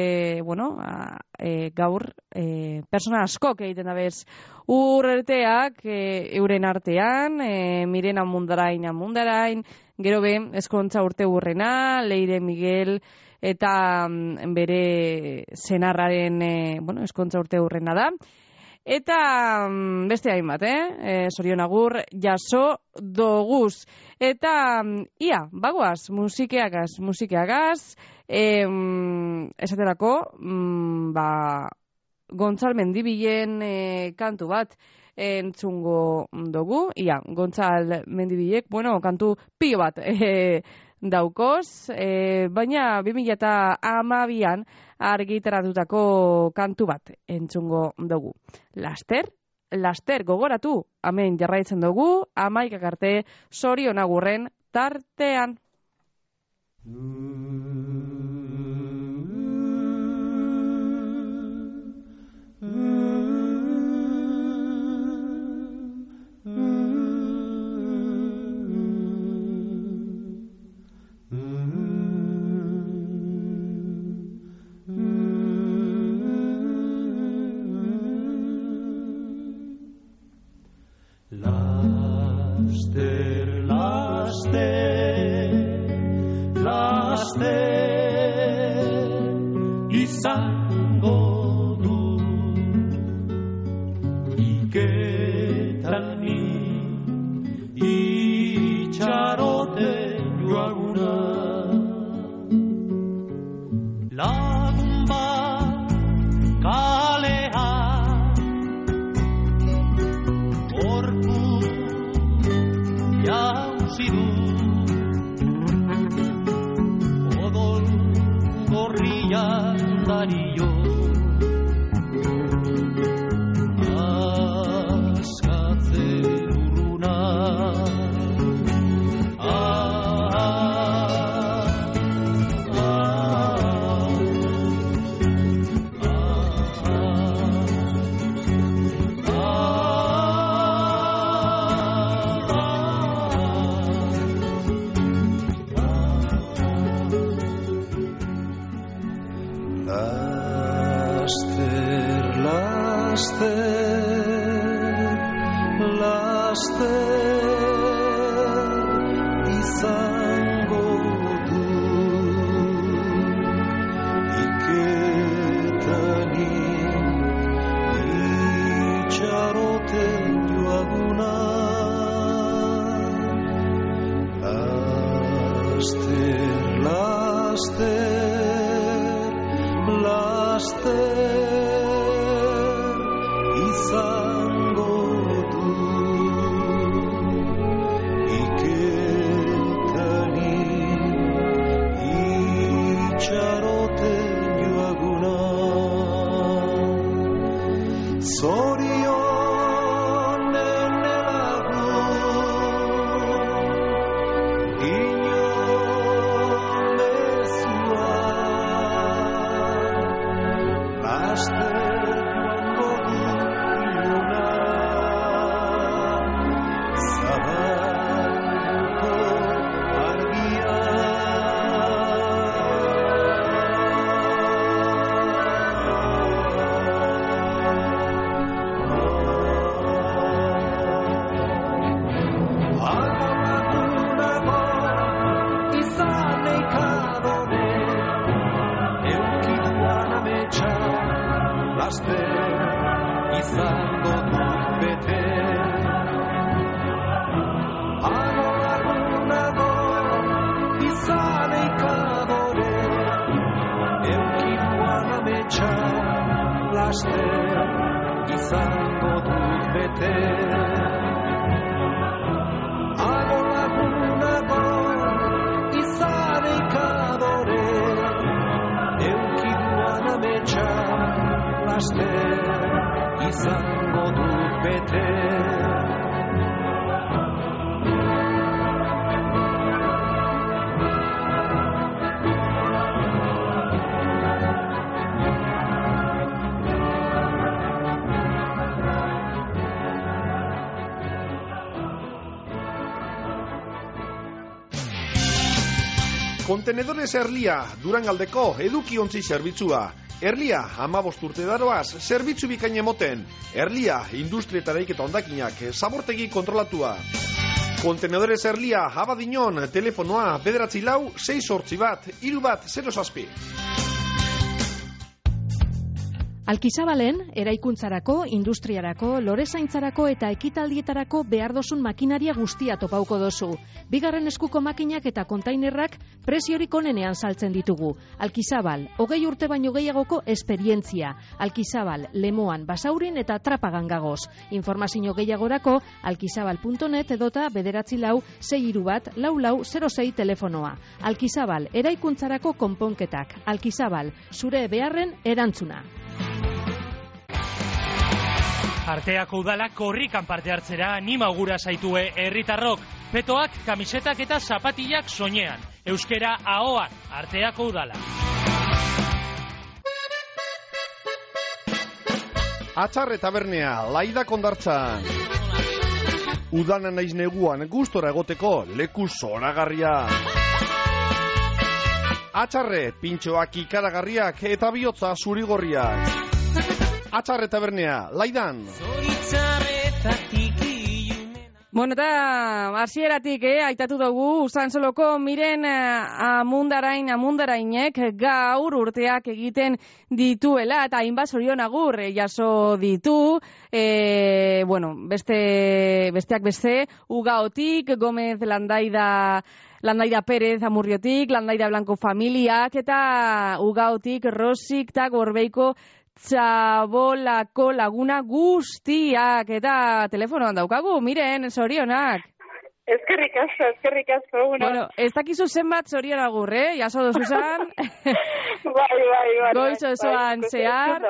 gaur persona askok egiten dabez urteak euren artean, Mirena Mundarain, gero be, eskontza urte urrena, Leire Miguel, eta bere zenarraren eskontza urte urrena da. Eta beste hainbat, zorion agur jaso doguz. Eta bagoaz, musikeagaz, esaterako, Gontzal Mendibilen kantu bat entzungo dugu. Gontzal Mendibilek, kantu pio bat daukoz, baina 2012an argitaratutako kantu bat entzungo dugu. Laster gogoratu, hemen jarraitzen dugu, 11 arte zorion agurren tartean. Izango du iketan itxarote joaguna lagun bat kalean gorpu jauzi du odol gorriak dario askatze urruna izango du iketani itxarote joaguna laster Kontenedores Erlia, Durangaldeko edukiontzi zerbitzua. Erlia, 15 urte daroaz, zerbitzu bikain emoten. Erlia, industria eta eraiketa hondakinak, zabortegi kontrolatua. Kontenedores Erlia, Abadiñon, telefonoa, 944-681-3107. Alkizabalen, eraikuntzarako, industriarako, lorezaintzarako eta ekitaldietarako behar dozun makinaria guztia topauko dozu. Bigarren eskuko makinak eta kontainerrak preziorik onenean saltzen ditugu. Alkizabal, 20 urte baino gehiagoko esperientzia. Alkizabal, Lemoan, Basaurin eta Trapagan gagoz. Informazio gehiagorako, alkizabal.net edota 944-631-4406 telefonoa. Alkizabal, eraikuntzarako konponketak. Alkizabal, zure beharren erantzuna. Arteako udalak korrikan parte hartzera anima gura zaitue herritarrok. Petoak, kamisetak eta zapatillak soinean. Euskera ahoan, Arteako udala. Atxarre tabernea, Laida Kondartzan. Udana naiz neguan gustora egoteko leku zoragarria. Atxarre, pintxoak ikaragarriak eta bihotza zurigorriak. Atxarre tabernea, Laidan. Bueno, eta hasieratik aitatu dugu Usansoloko Miren amundarainek gaur urteak egiten dituela eta hainbat zorion agur jaso ditu. Besteak beste, Ugaotik, Gomez Landaida Pérez Amurriotik, Landaida Blanco familiak eta Ugaotik Rosik eta Gorbeiko Txabolako laguna guztiak eta telefonoan daukagu, Miren, zorionak. Eskerrik asko. Bueno, ez dakizu zenbat zorion agur, jaso dozuzan. Bai. Goiz osoan zehar.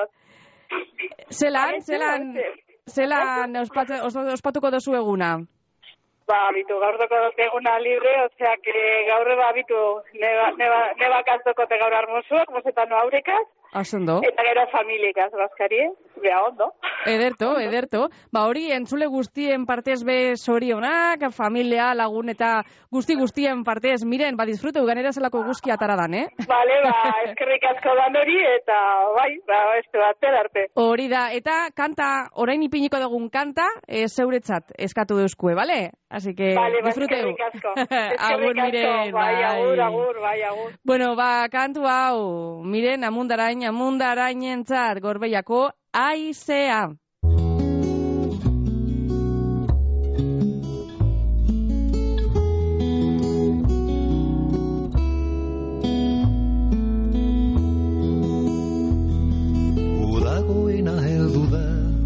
Zelan ospatuko dozu eguna? Bitu, gaur doko dote eguna libre, osea que gaur bitu nebakaztoko te gaur armosuak, mozetano aurekaz. Asondo. Eta gero familikaz, bazkari, bea ondo. Ederto. Hori entzule guztien partez be zorionak, familia, lagun eta guztien partez. Miren, disfruteu ganera zelako guzki ataradan, Vale, eskerrik asko dan hori, eta bater arte. Hori da, eta kanta, orain ipiniko dugun kanta, zeuretzat eskatu deuzkue, bale? Así que disfruteu. Eskerrik asko. Agur, Miren. Agur. Bueno, kantu hau, Miren, amundarainentzat Gorbeiako Aizea. Udagoena heldu da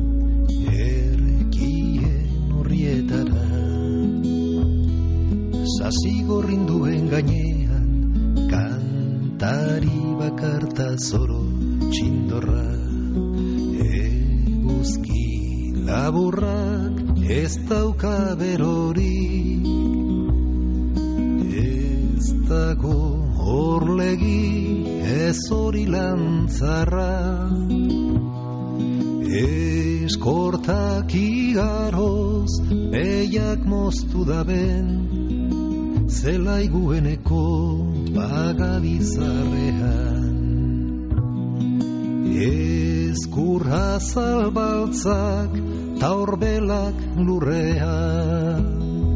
erkien horrietara, zazigorrinduen gainean kantari bakarta zoro txindorra. Eguzki laburrak ez dauka berorik, ez dago horlegi ez hori lantzarra, eskortak igaroz behiak moztu daben, zelaigueneko bagabizarrean. Ezkurra zalbaltzak ta horbelak lurrean.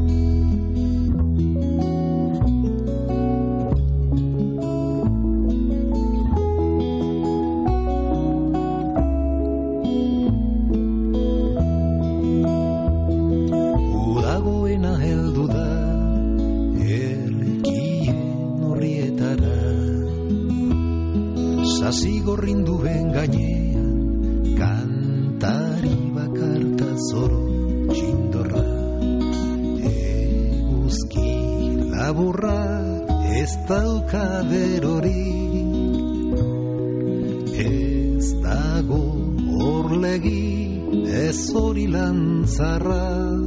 Udagoena heldu da erkien horrietara, zazigorrinduen gainean kantari bakarta zoro txindorra. Eguzki laburra ez dauka berorik, ez dago horlegi ez hori lantzarra,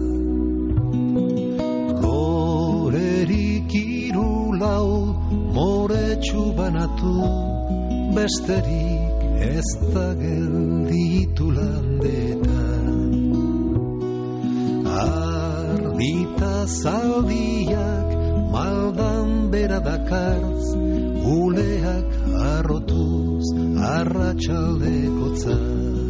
lorerik irulau moretsu banatu, besterik ez da gelditu landetan. Ardita zaldiak maldan bera dakartz, uleak arrotuz, arratsaldekotza.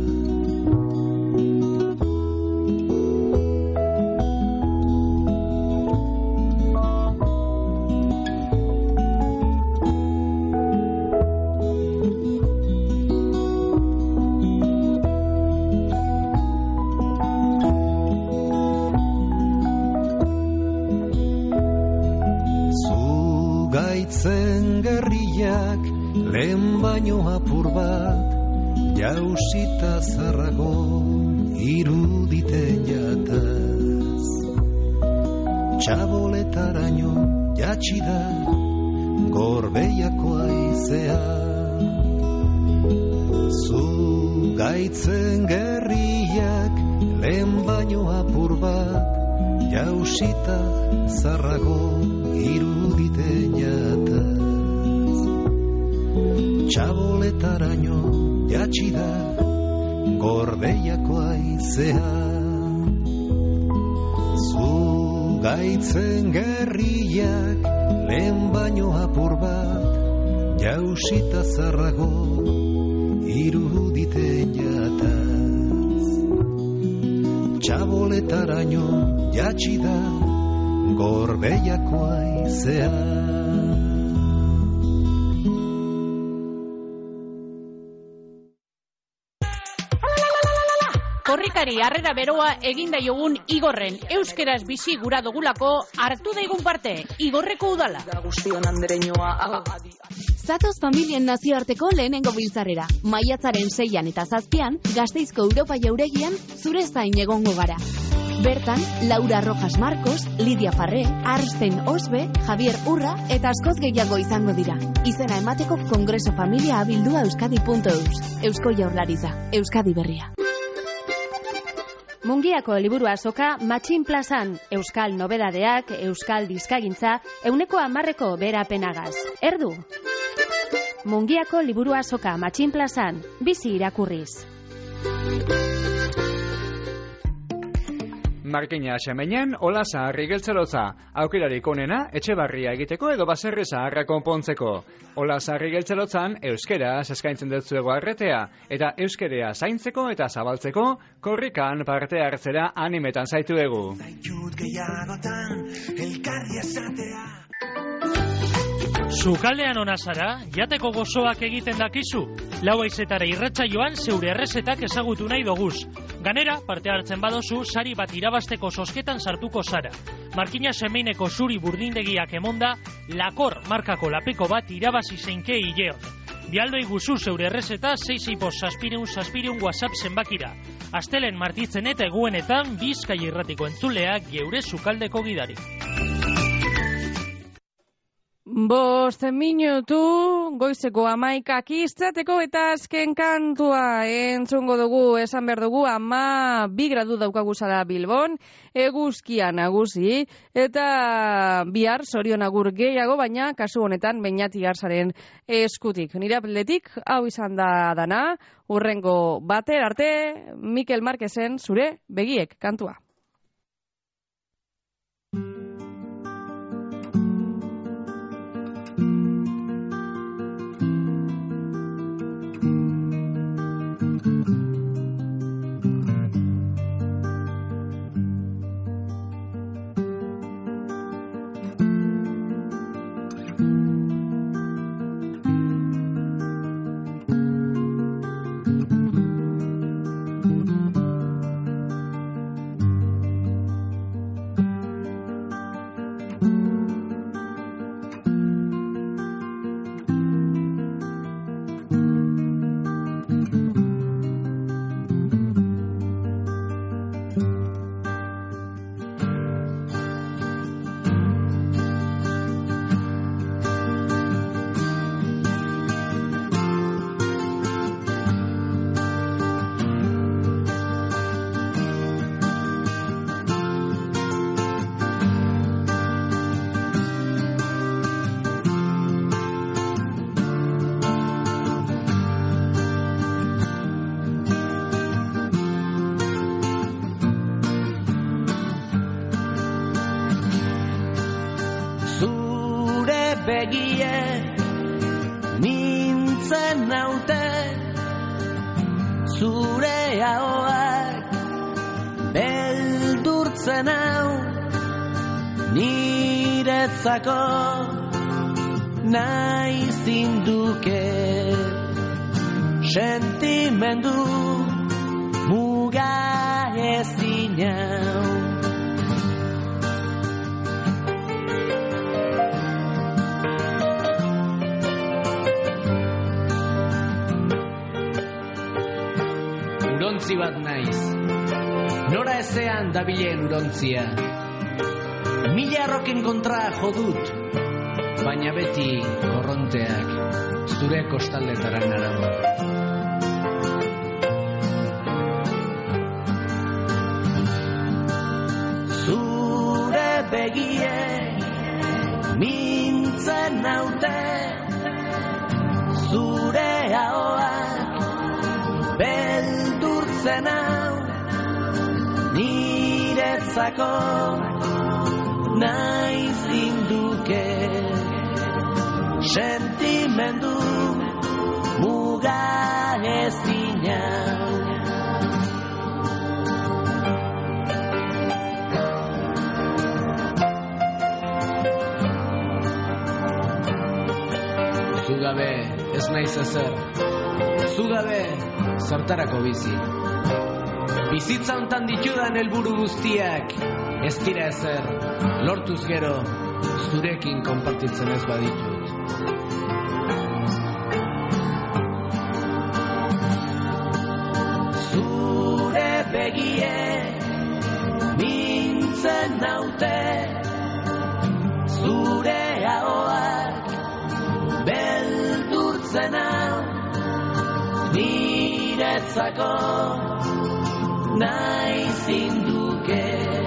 Gaitzen gerriak lehen baino apur bat, jausita zarrago iruditen jataz. Txaboletaraino jatsi da gorbeiako aizea. Zu gaitzen gerriak lehen baino apur bat, jausita zarrago iruditen jataz. Txaboletaraino jatsi da gorbeiako aizea. Zu gaitzen gerriak lehen baino apur bat, jausita zarrago iruditen jataz. Txaboletaraino jatsi da gorbeiako aizea. Korrikari harrera beroa eginda jogun Igorren euskeraz bizi gura dugulako hartu daigun parte, Igorreko udala. Zatoz familien nazioarteko lehenengo biltzarrera. Maiatzaren 6an eta 7an, Gasteizko Europa Jauregian zure zain egongo gara. Bertan, Laura Rojas Marcos, Lidia Farré, Arsten Osbe, Javier Urra eta askoz gehiago izango dira. Izena emateko Kongreso Familia abildua euskadi.eus. Eusko Jaurlaritza, Euskadi berria. Mungiako liburu azoka Matxin plazan, euskal nobedadeak, euskal dizkagintza, 110% berapenagaz. Erdu! Mungiako liburu azoka Matxin plazan, bizi irakurriz. Markina xamenean, hola zaharri geltzelotza. Aukerarik onena, etxe barria egiteko edo baserri zaharra konpontzeko. Hola zaharri geltzelotzan, euskeraz eskaintzen dutzuego arretea, eta euskerea zaintzeko eta zabaltzeko, korrikan parte hartzera animetan zaituegu. Sukaldean ona zara, jateko gozoak egiten dakizu. Lau haizetara irratsaioan zeure errezetak ezagutu nahi doguz. Ganera, parte hartzen badozu, sari bat irabasteko zozketan sartuko zara. Markina semeineko zuri burdindegiak emonda, Lakor markako lapeko bat irabazi zeinke hileon. Bialdo iguzu zeure errezeta 6-6-6-6 WhatsApp zenbakira. Astelen martitzen eta eguenetan Bizkaia irratiko entzuleak geure sukaldeko gidari. 5 minutu, goizeko 11 izateko eta azken kantua entzungo dugu, esan behar dugu, 12 gradu daukagu zara Bilbon, eguzkia nagusi, eta bihar zorion agur gehiago, baina kasu honetan Beñati Garzaren eskutik. Nire apletik, hau izan da dana, urrengo bater arte, Mikel Marquezen zure begiek kantua. begie mintzen naute, zure ahoak beldurtzen hau, niretzako nahi zinduke, sentimendu muga ezin hau. Urontzi bat naiz, nora ezean dabilen urontzia. Mila arroken kontra jodut, baina beti korronteak zure kostaldetara narama. Zure begie mintzen naute, zure ahoak beldurtzen hau, niretzako nahi zinduke, sentimendu muga ezin hau. Zugabe ez naiz ezer, zugabe zertarako bizi. Bizitza hontan ditudan helburu guztiak ez dira ezer, lortuz gero zurekin konpartitzen ez baditut. Zure begie mintzen naute, zure ahoak beldurtzen hau, niretzako nahi zinduke,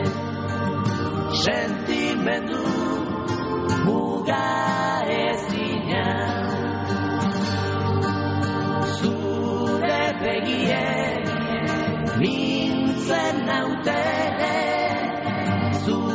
sentimendu muga ezin hau. Zure begie mintzen naute, zure